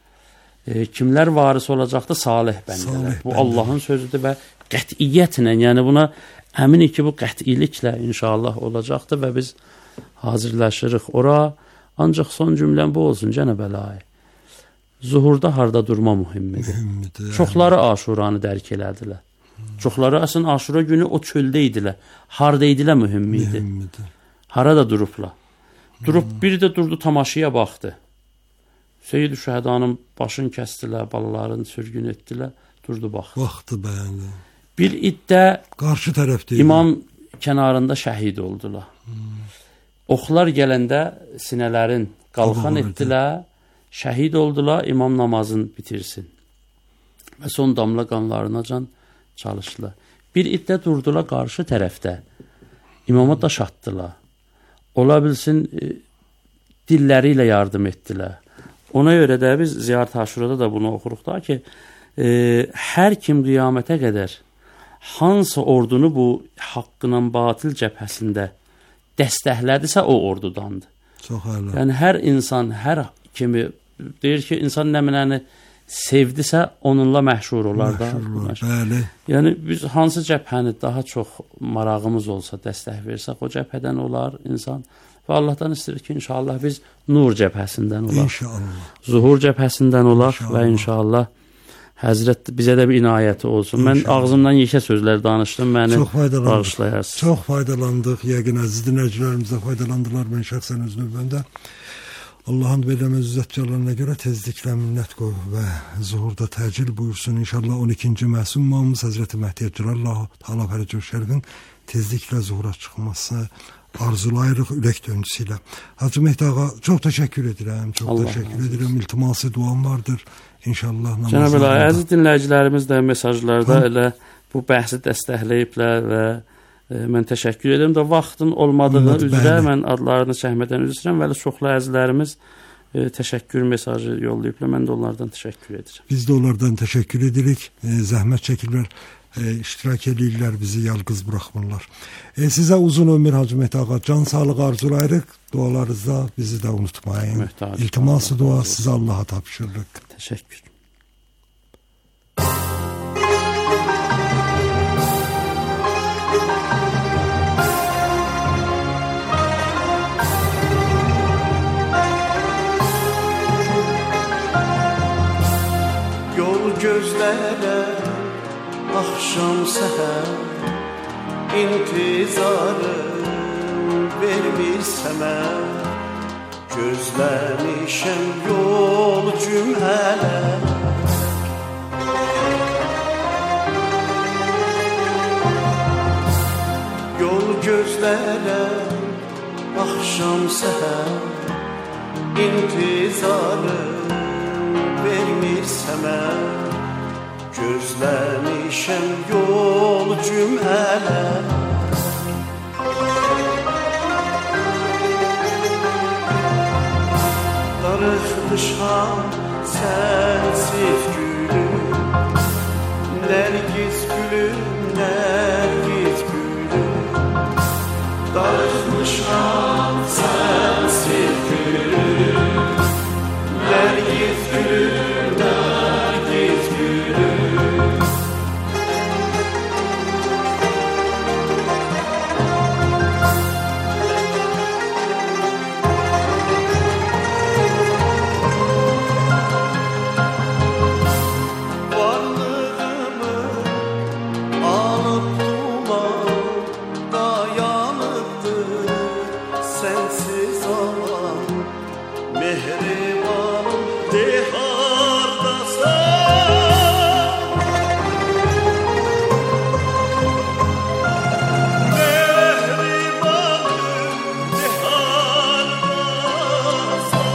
Speaker 4: kimlər varis olacaqdır? Salih bəndələr. Bu Allahın sözüdür və qətiyyətlə, yəni buna əminik ki, bu qətiliklə inşallah olacaqdır və biz hazırlaşırıq ora. Ancaq son cümləm bu olsun, Cənab Əlahi. Zuhurda harda durma mühimmidir. Çoxları Aşuranı dərk elədilər. Çoxları əslən Aşura günü o çöldə idilər. Harda idilər mühimmidir. Harada durublar. Durub biri də durdu tamaşaya baxdı. Seyyid-i Şühədanın başını kəstilər, balalarını sürgün etdilər, durdu baxdı.
Speaker 1: Baxdı, bəli.
Speaker 4: Bir iddə
Speaker 1: qarşı tərəfdə
Speaker 4: imam kənarında şəhid oldular. Oxlar gələndə sinələrin qalxan etdilər, şəhid oldular, imam namazını bitirsin. Və son damla qanlarınacan çalışdılar. Bir iddə durdular qarşı tərəfdə, imama daş atdılar. Ola bilsin, dilləri ilə yardım etdilər. Ona görə də biz Ziyarət Aşurada da bunu oxuruq da ki, hər kim qiyamətə qədər hansı ordunu bu haqqla batil cəbhəsində dəstəklədisə o ordudandır.
Speaker 1: Çox əla.
Speaker 4: Yəni hər insan, hər kimi deyir ki, insan nə mənəni sevdisə onunla məşhur olar da.
Speaker 1: Bəli.
Speaker 4: Yəni biz hansı cəbhəni daha çox marağımız olsa, dəstək versək, o cəbhədən olar insan. Və Allahdan istəyir ki, inşallah biz nur cəbhəsindən olar.
Speaker 1: İnşallah.
Speaker 4: Zuhur cəbhəsindən olar və inşallah Həzrət bizə də bir inayəti olsun. Mən ağzımdan yekə sözlər danışdım, məni bağışlayarsınız.
Speaker 1: Çox faydalandıq. Yəqin əziz dinləyicilərimiz də faydalandılar. Mən şəxsən öz növbəndə Allahın verəməz üzzətçalarına görə tezliklə minnət qoy və zuhurda təcil buyursun. İnşallah 12-ci məsum imamımız Həzrəti Məhdi Əcəlallahu Teala Fərəcəhu Şərifin tezliklə zuhura çıxması arzulayırıq ürək döngüsü ilə. Hacı Mehdi ağa, çox təşəkkür edirəm. Çox təşəkkür edirəm. İltiması duam vardır. İnşallah namazlarında.
Speaker 4: Cənab Allah, əziz dinləyicilərimiz də mesajlarda elə bu bəhsi dəstəkləyiblər və mən təşəkkür edirəm də vaxtın olmadığı üzrə mən adlarını çəkmədən üzr istəyirəm. Vəli çoxlu əzizlərimiz təşəkkür mesajı yollayıblar. Mən də onlardan təşəkkür edirəm.
Speaker 1: Biz də onlardan təşəkkür edirik. Zəhmət çəkirlər. iştirak edirlər, bizi yalqız buraxmırlar. Sizə uzun ömür Hacı Mehdi ağa, can sağlığı arzulayırıq. Dualarınızda bizi də unutmayın. İltiması dua sizə Allaha tapşırırıq.
Speaker 4: Təşəkkür.
Speaker 5: Yol gözlərə axşam səhər intizarım vermirsə mən gözləmişəm yol cümlələr Yol gözlərə axşam səhər intizarım vermirsə mən gözləmişəm yol cümlələr Darıxmışam sənsiz gülüm Nərgiz gülüm, nərgiz gülüm Darıxmışam sənsiz gülüm Nərgiz gülüm, nərgiz gülüm Varlığımı alıp duman dayanıptır sensiz alan mehribanım de hardasan mehribanım de hardasan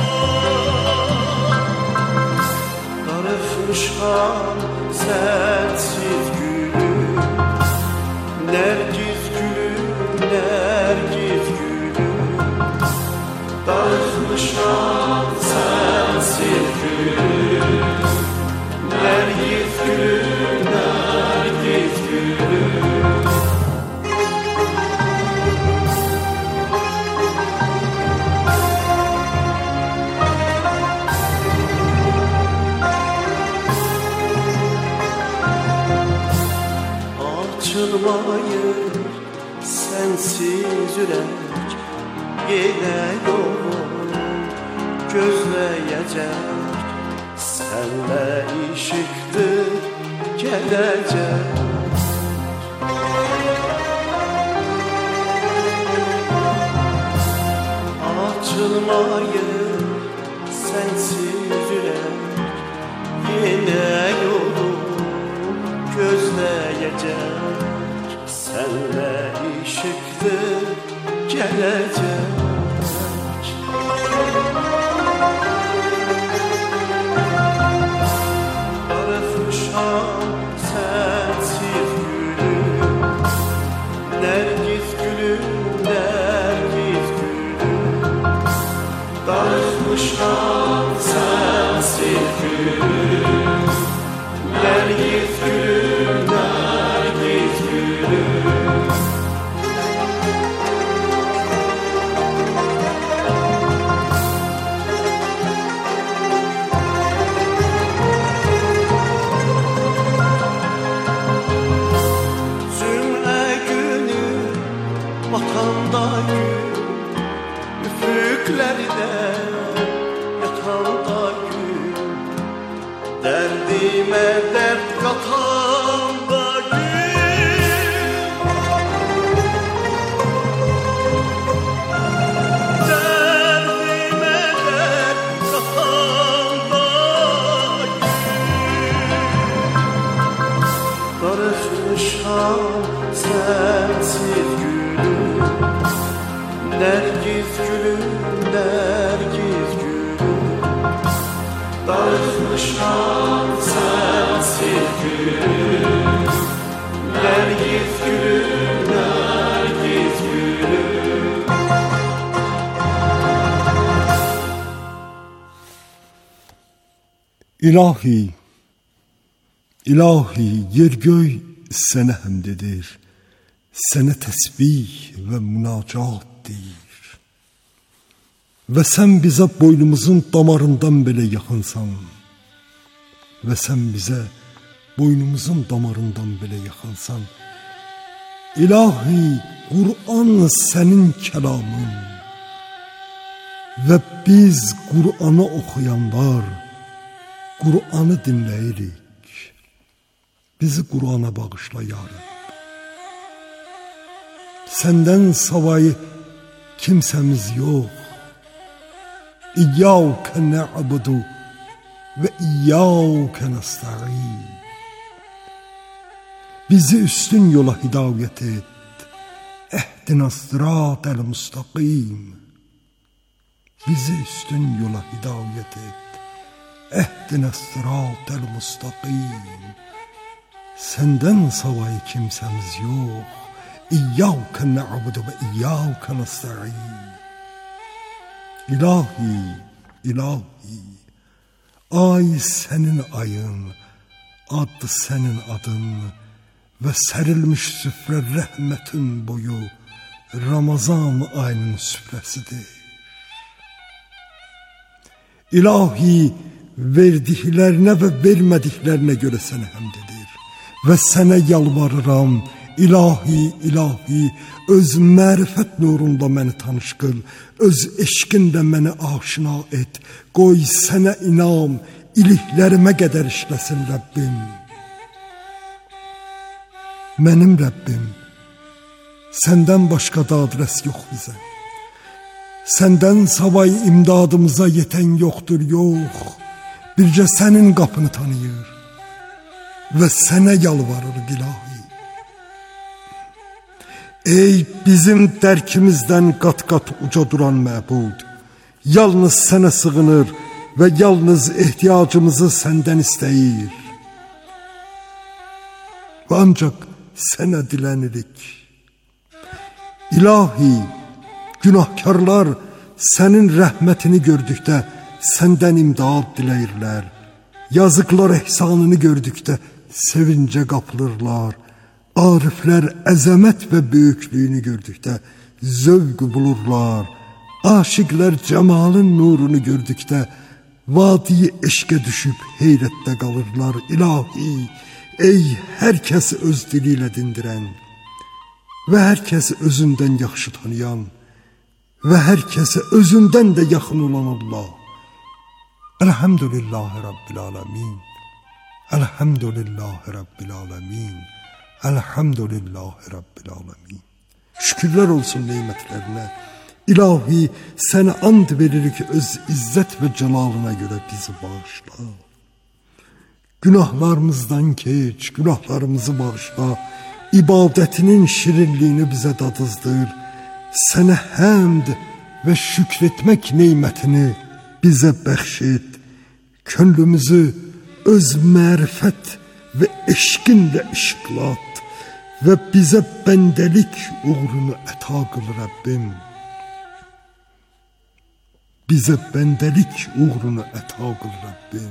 Speaker 5: Darıxmışam sensiz gülüm Nərgiz gülüm, nərgiz gülüm Darıxmışam sensiz gülüm Nərgiz gülüm, nərgiz gülüm Açılmayır sensiz ürək Yenə yolun gözləyəcək Sənlə işıqdır gələcək Açılmayır sensiz ürək Yenə yolun gözləyəcək Sənlə işıqdır gələcək Darıxmışam sənsiz gülüm Nərgiz gülüm, nərgiz gülüm Darıxmışam sənsiz gülüm Nərgiz gülüm, nərgiz gülüm Cümə günü batanda gün Üfüqlərdə yatanda gün Dərdimə dərd qatanda gün Dərdimə dərd qatanda gün Darıxmışam sənsiz gülüm Nərgiz gülüm, nərgiz gülüm Darıxmışam sənsiz gülüm Nərgiz gülüm, nərgiz gülüm
Speaker 1: İlahi, ilahi, yer göy sənə həmd edir, sənə təsbih və münacat deyir. Və sən bizə boynumuzun damarından belə yaxınsan. Və sən bizə boynumuzun damarından belə yaxınsan. İlahi, Qur'an sənin kəlamın. Və biz Qur'anı oxuyanlar Qur'anı dinləyirik. Bizi Qur'ana bağışla ya Rəbb. Səndən savayı kimsəmiz yox. İyyâke na'budu və iyyâke nesta'in. Bizi üstün yola hidayət et. Ehdinas sıratal mustaqim. Bizi üstün yola hidayət et. Ehdinas sıratal mustaqim. Səndən savayı kimsəmiz yox. İyyâke na'budu və iyyâke nesta'in. İlahi, ilahi, ay sənin ayın, ad sənin adın və sərilmiş süfrə rəhmətin boyu Ramazan ayının süfrəsidir. İlahi, verdiklərinə və vermədiklərinə görə sənə həmd edir və sənə yalvarıram. İlahi, ilahi, öz mərifət nurunda məni tanış qıl, öz eşqində məni aşina et, qoy sənə inam, iliklərimə qədər işləsin Rəbbim. Mənim Rəbbim, səndən başqa dadrəs yox bizə. Səndən savay imdadımıza yetən yoxdur, yox. Bircə sənin qapını tanıyır və sənə yalvarırıq ilahi. Ey bizim dərkimizdən qat-qat uca duran məbud, yalnız sənə sığınır və yalnız ehtiyacımızı səndən istəyir. Və ancaq sənə dilənirik. İlahi, günahkarlar sənin rəhmətini gördükdə səndən imdad diləyirlər. Yazıqlar ehsanını gördükdə sevincə qapılırlar. Ariflər əzəmət və böyüklüyünü gördükdə zövq bulurlar. Aşiqlər cəmalın nurunu gördükdə vadiyi eşqə düşüb heyrətdə qalırlar. İlahi, ey hər kəsi öz dili ilə dindirən və hər kəsi özündən yaxşı tanıyan və hər kəsi özündən də yaxın olan Allah. Elhamdülillahi Rabbil alemin. Elhamdülillahi Rabbil alemin. Elhamdülillahi Rabbil alemin. Şükürlər olsun neymətlərinə. İlahi, sənə and veririk öz izzət və cəlalına görə bizi bağışla. Günahlarımızdan keç, günahlarımızı bağışla. İbadətinin şirinliyini bizə dadızdır. Sənə həmd və şükr etmək neymətini bizə bəxş et. Könlümüzü öz mərifət və eşqinlə işqlat və bizə bəndəlik uğrunu əta qıl Rəbbim. Bizə bəndəlik uğrunu əta qıl Rəbbim.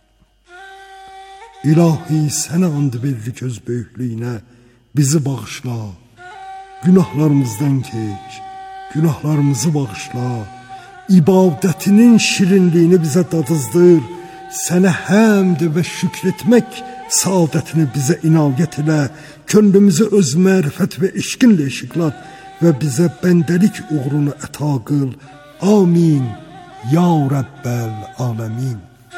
Speaker 1: İlahi, sənə and veririk öz böyüklüyünə, bizi bağışla. Günahlarımızdan keç, günahlarımızı bağışla. İbadətinin şirinliyini bizə dadızdır. Sənə həmd və şükr etmək saadətini bizə inayət elə. Könlümüzü öz mərifət və eşqinlə işıqlat və bizə bəndəlik uğrunu əta qıl. Amin. Ya Rəbbəl alemin.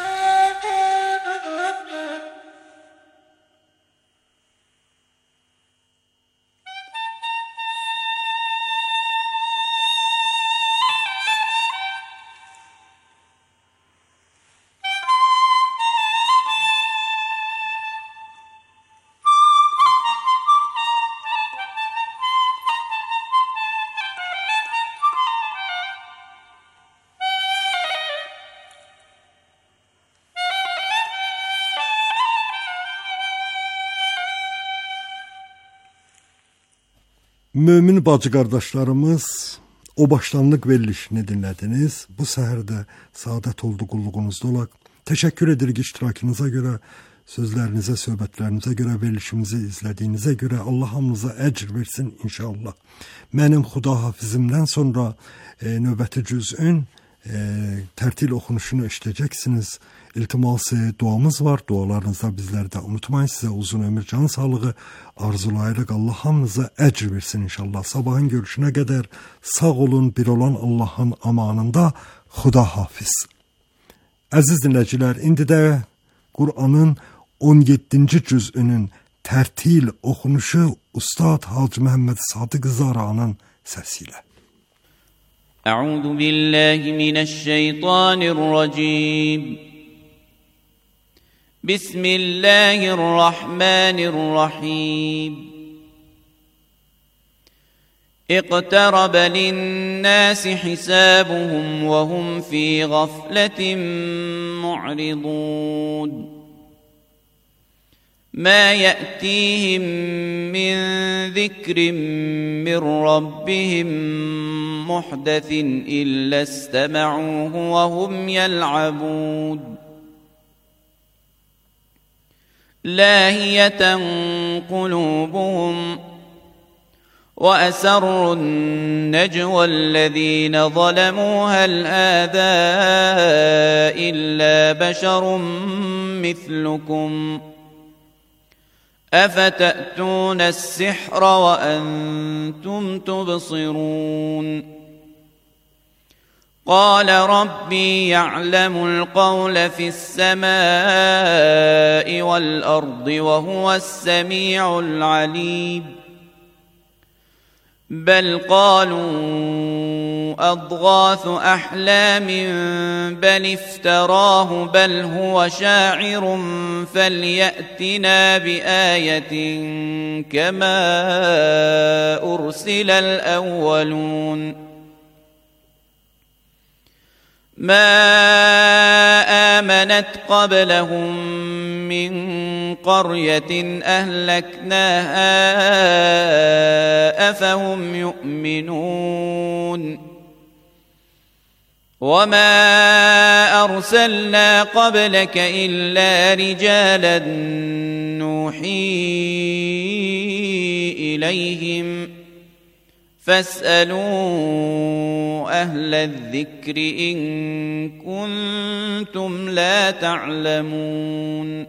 Speaker 1: Mömin bacı qardaşlarımız, o başlanlıq verilişini dinlədiniz. Bu səhər də saadət oldu qulluğunuzda olaq. Təşəkkür edirik iştirakınıza görə. sözlərinizə, söhbətlərinizə görə, verilişimizi izlədiyinizə görə Allah hamınıza əcr versin inşallah. Mənim Xudahafizimdən sonra növbəti cüzün tərtil oxunuşunu eşidəcəksiniz. İltiması duamız var. Dualarınızda bizləri də unutmayın. Sizə uzun ömür, can sağlığı arzulayırıq. Allah hamınıza əcr versin inşallah. Sabahın görüşünə qədər sağ olun, bir olan Allahın amanında. Xudahafiz. Əziz dinləyicilər, indi də Qur'anın 17-ci cüzünün tərtil oxunuşu Ustad Hacı Məhəmməd Sadiq Zara'nın səsilə.
Speaker 6: أعوذ بالله من الشيطان الرجيم بسم الله الرحمن الرحيم اقترب للناس حسابهم وهم في غفلة معرضون ما يأتيهم من ذكر من ربهم محدث إلا استمعوه وهم يلعبون لاهية قلوبهم وأسروا النجوى الذين ظلموا هل هذا إلا بشر مثلكم أفتأتون السحر وأنتم تبصرون قال ربي يعلم القول في السماء والأرض وهو السميع العليم بل قالوا أضغاث أحلام بل افتراه بل هو شاعر فليأتنا بآية كما أرسل الأولون ما آمنت قبلهم من قرية أهلكناها أفهم يؤمنون وما أرسلنا قبلك إلا رجالا نوحي إليهم فاسألوا أهل الذكر إن كنتم لا تعلمون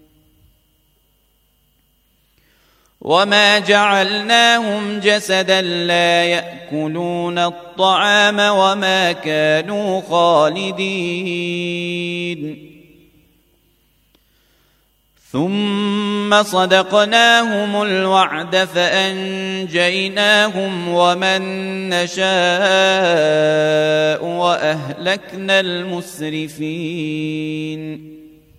Speaker 6: وما جعلناهم جسدا لا يأكلون الطعام وما كانوا خالدين ثم صدقناهم الوعد فأنجيناهم ومن نشاء وأهلكنا المسرفين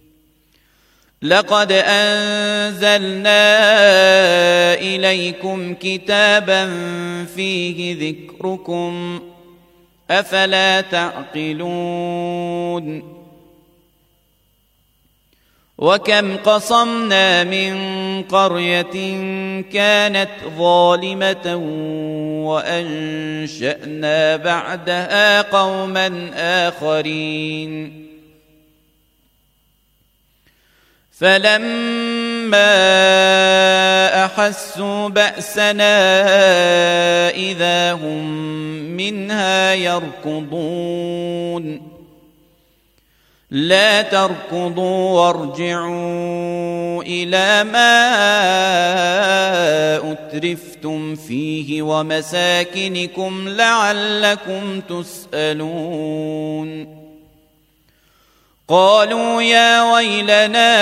Speaker 6: لقد أنزلنا إليكم كتابا فيه ذكركم أفلا تعقلون وكم قصمنا من قرية كانت ظالمة وأنشأنا بعدها قوما آخرين فلما أحسوا بأسنا إذا هم منها يركضون لا تركضوا وارجعوا إلى ما أترفتم فيه ومساكنكم لعلكم تسألون قالوا يا ويلنا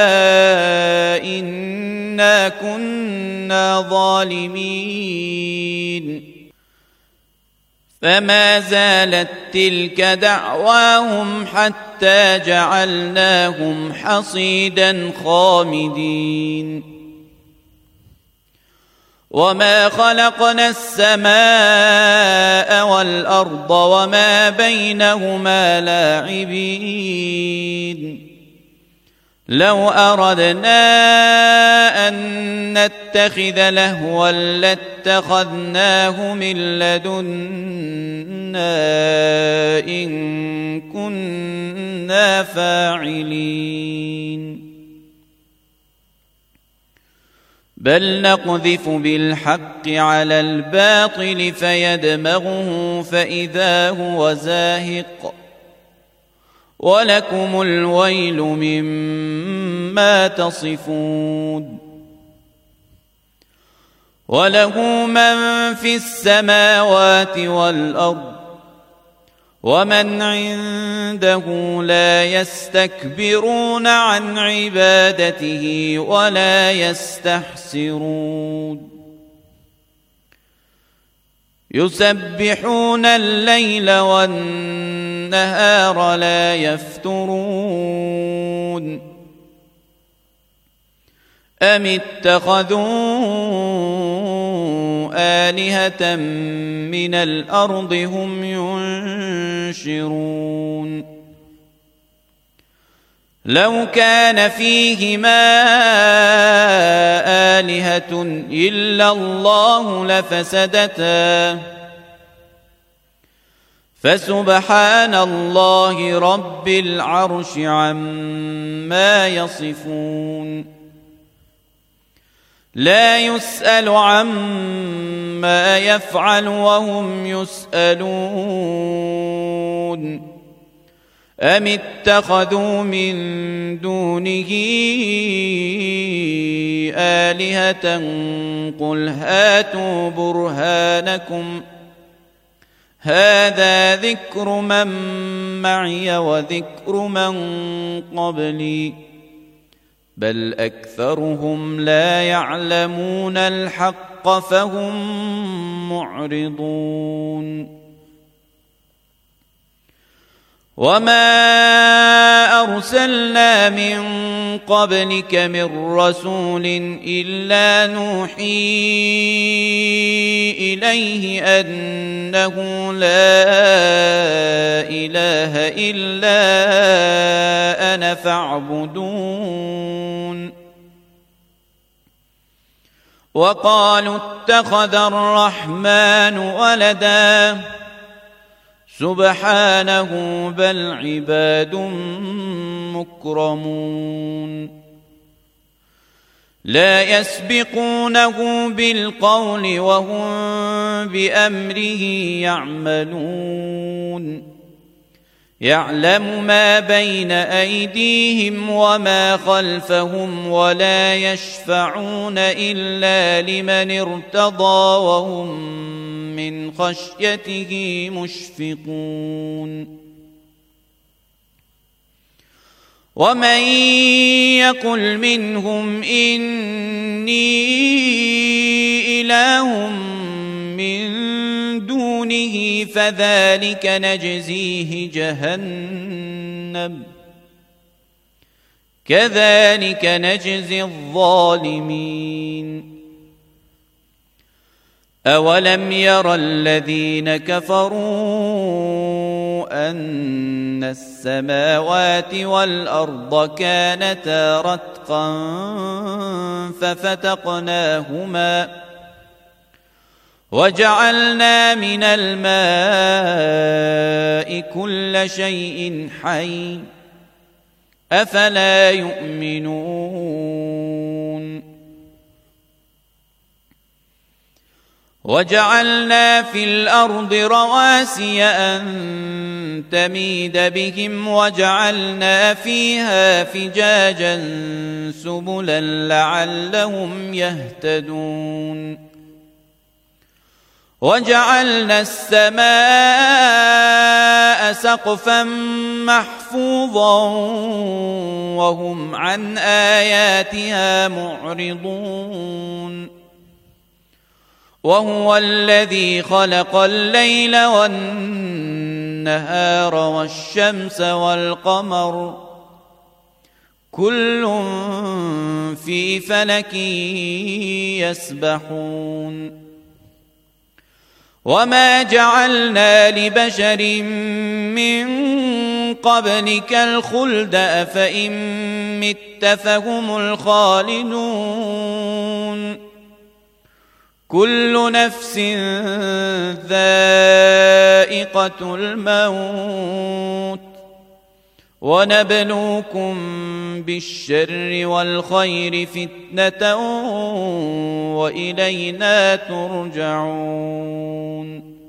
Speaker 6: إنا كنا ظالمين فما زالت تلك دعواهم حتى جعلناهم حصيدا خامدين وما خلقنا السماء والأرض وما بينهما لاعبين لو أردنا أن نتخذ لهوا لاتخذناه من لدنا إن كنا فاعلين بل نقذف بالحق على الباطل فيدمغه فإذا هو زاهق ولكم الويل مما تصفون وله من في السماوات والأرض ومن عنده لا يستكبرون عن عبادته ولا يستحسرون يسبحون الليل والنهار لا يفترون أم اتخذوا آلهة من الأرض هم ينشرون لو كان فيهما آلهة إلا الله لفسدتا فسبحان الله رب العرش عما يصفون لا يسأل عما يفعل وهم يسألون أم اتخذوا من دونه آلهة قل هاتوا برهانكم هذا ذكر من معي وذكر من قبلي بل أكثرهم لا يعلمون الحق فهم معرضون وما أرسلنا من قبلك من رسول إلا نوحي إليه أنه لا إله إلا أنا فاعبدون وقالوا اتخذ الرحمن ولدا سبحانه بل عباد مكرمون لا يسبقونه بالقول وهم بأمره يعملون يعلم ما بين أيديهم وما خلفهم ولا يشفعون إلا لمن ارتضى وهم من خشيته مشفقون ومن يقل منهم إني إله من دونه فذلك نجزيه جهنم كذلك نجزي الظالمين أولم ير الذين كفروا أن السماوات والأرض كانتا رتقا ففتقناهما وجعلنا من الماء كل شيء حي أفلا يؤمنون وجعلنا في الأرض رواسي أن تميد بهم وجعلنا فيها فجاجا سبلا لعلهم يهتدون وجعلنا السماء سقفا محفوظا وهم عن آياتها معرضون وهو الذي خلق الليل والنهار والشمس والقمر كل في فلك يسبحون وما جعلنا لبشر من قبلك الخلد أفإن مت فهم الخالدون كل نفس ذائقة الموت ونبلوكم بالشر والخير فتنة وإلينا ترجعون.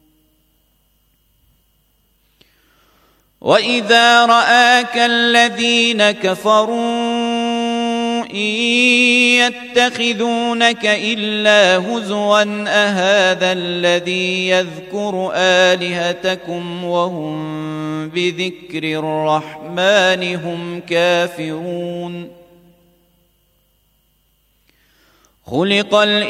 Speaker 6: وإذا رآك الذين كفروا إن يتخذونك إلا هزوا أهذا الذي يذكر آلهتكم وهم بذكر الرحمن هم كافرون. خلق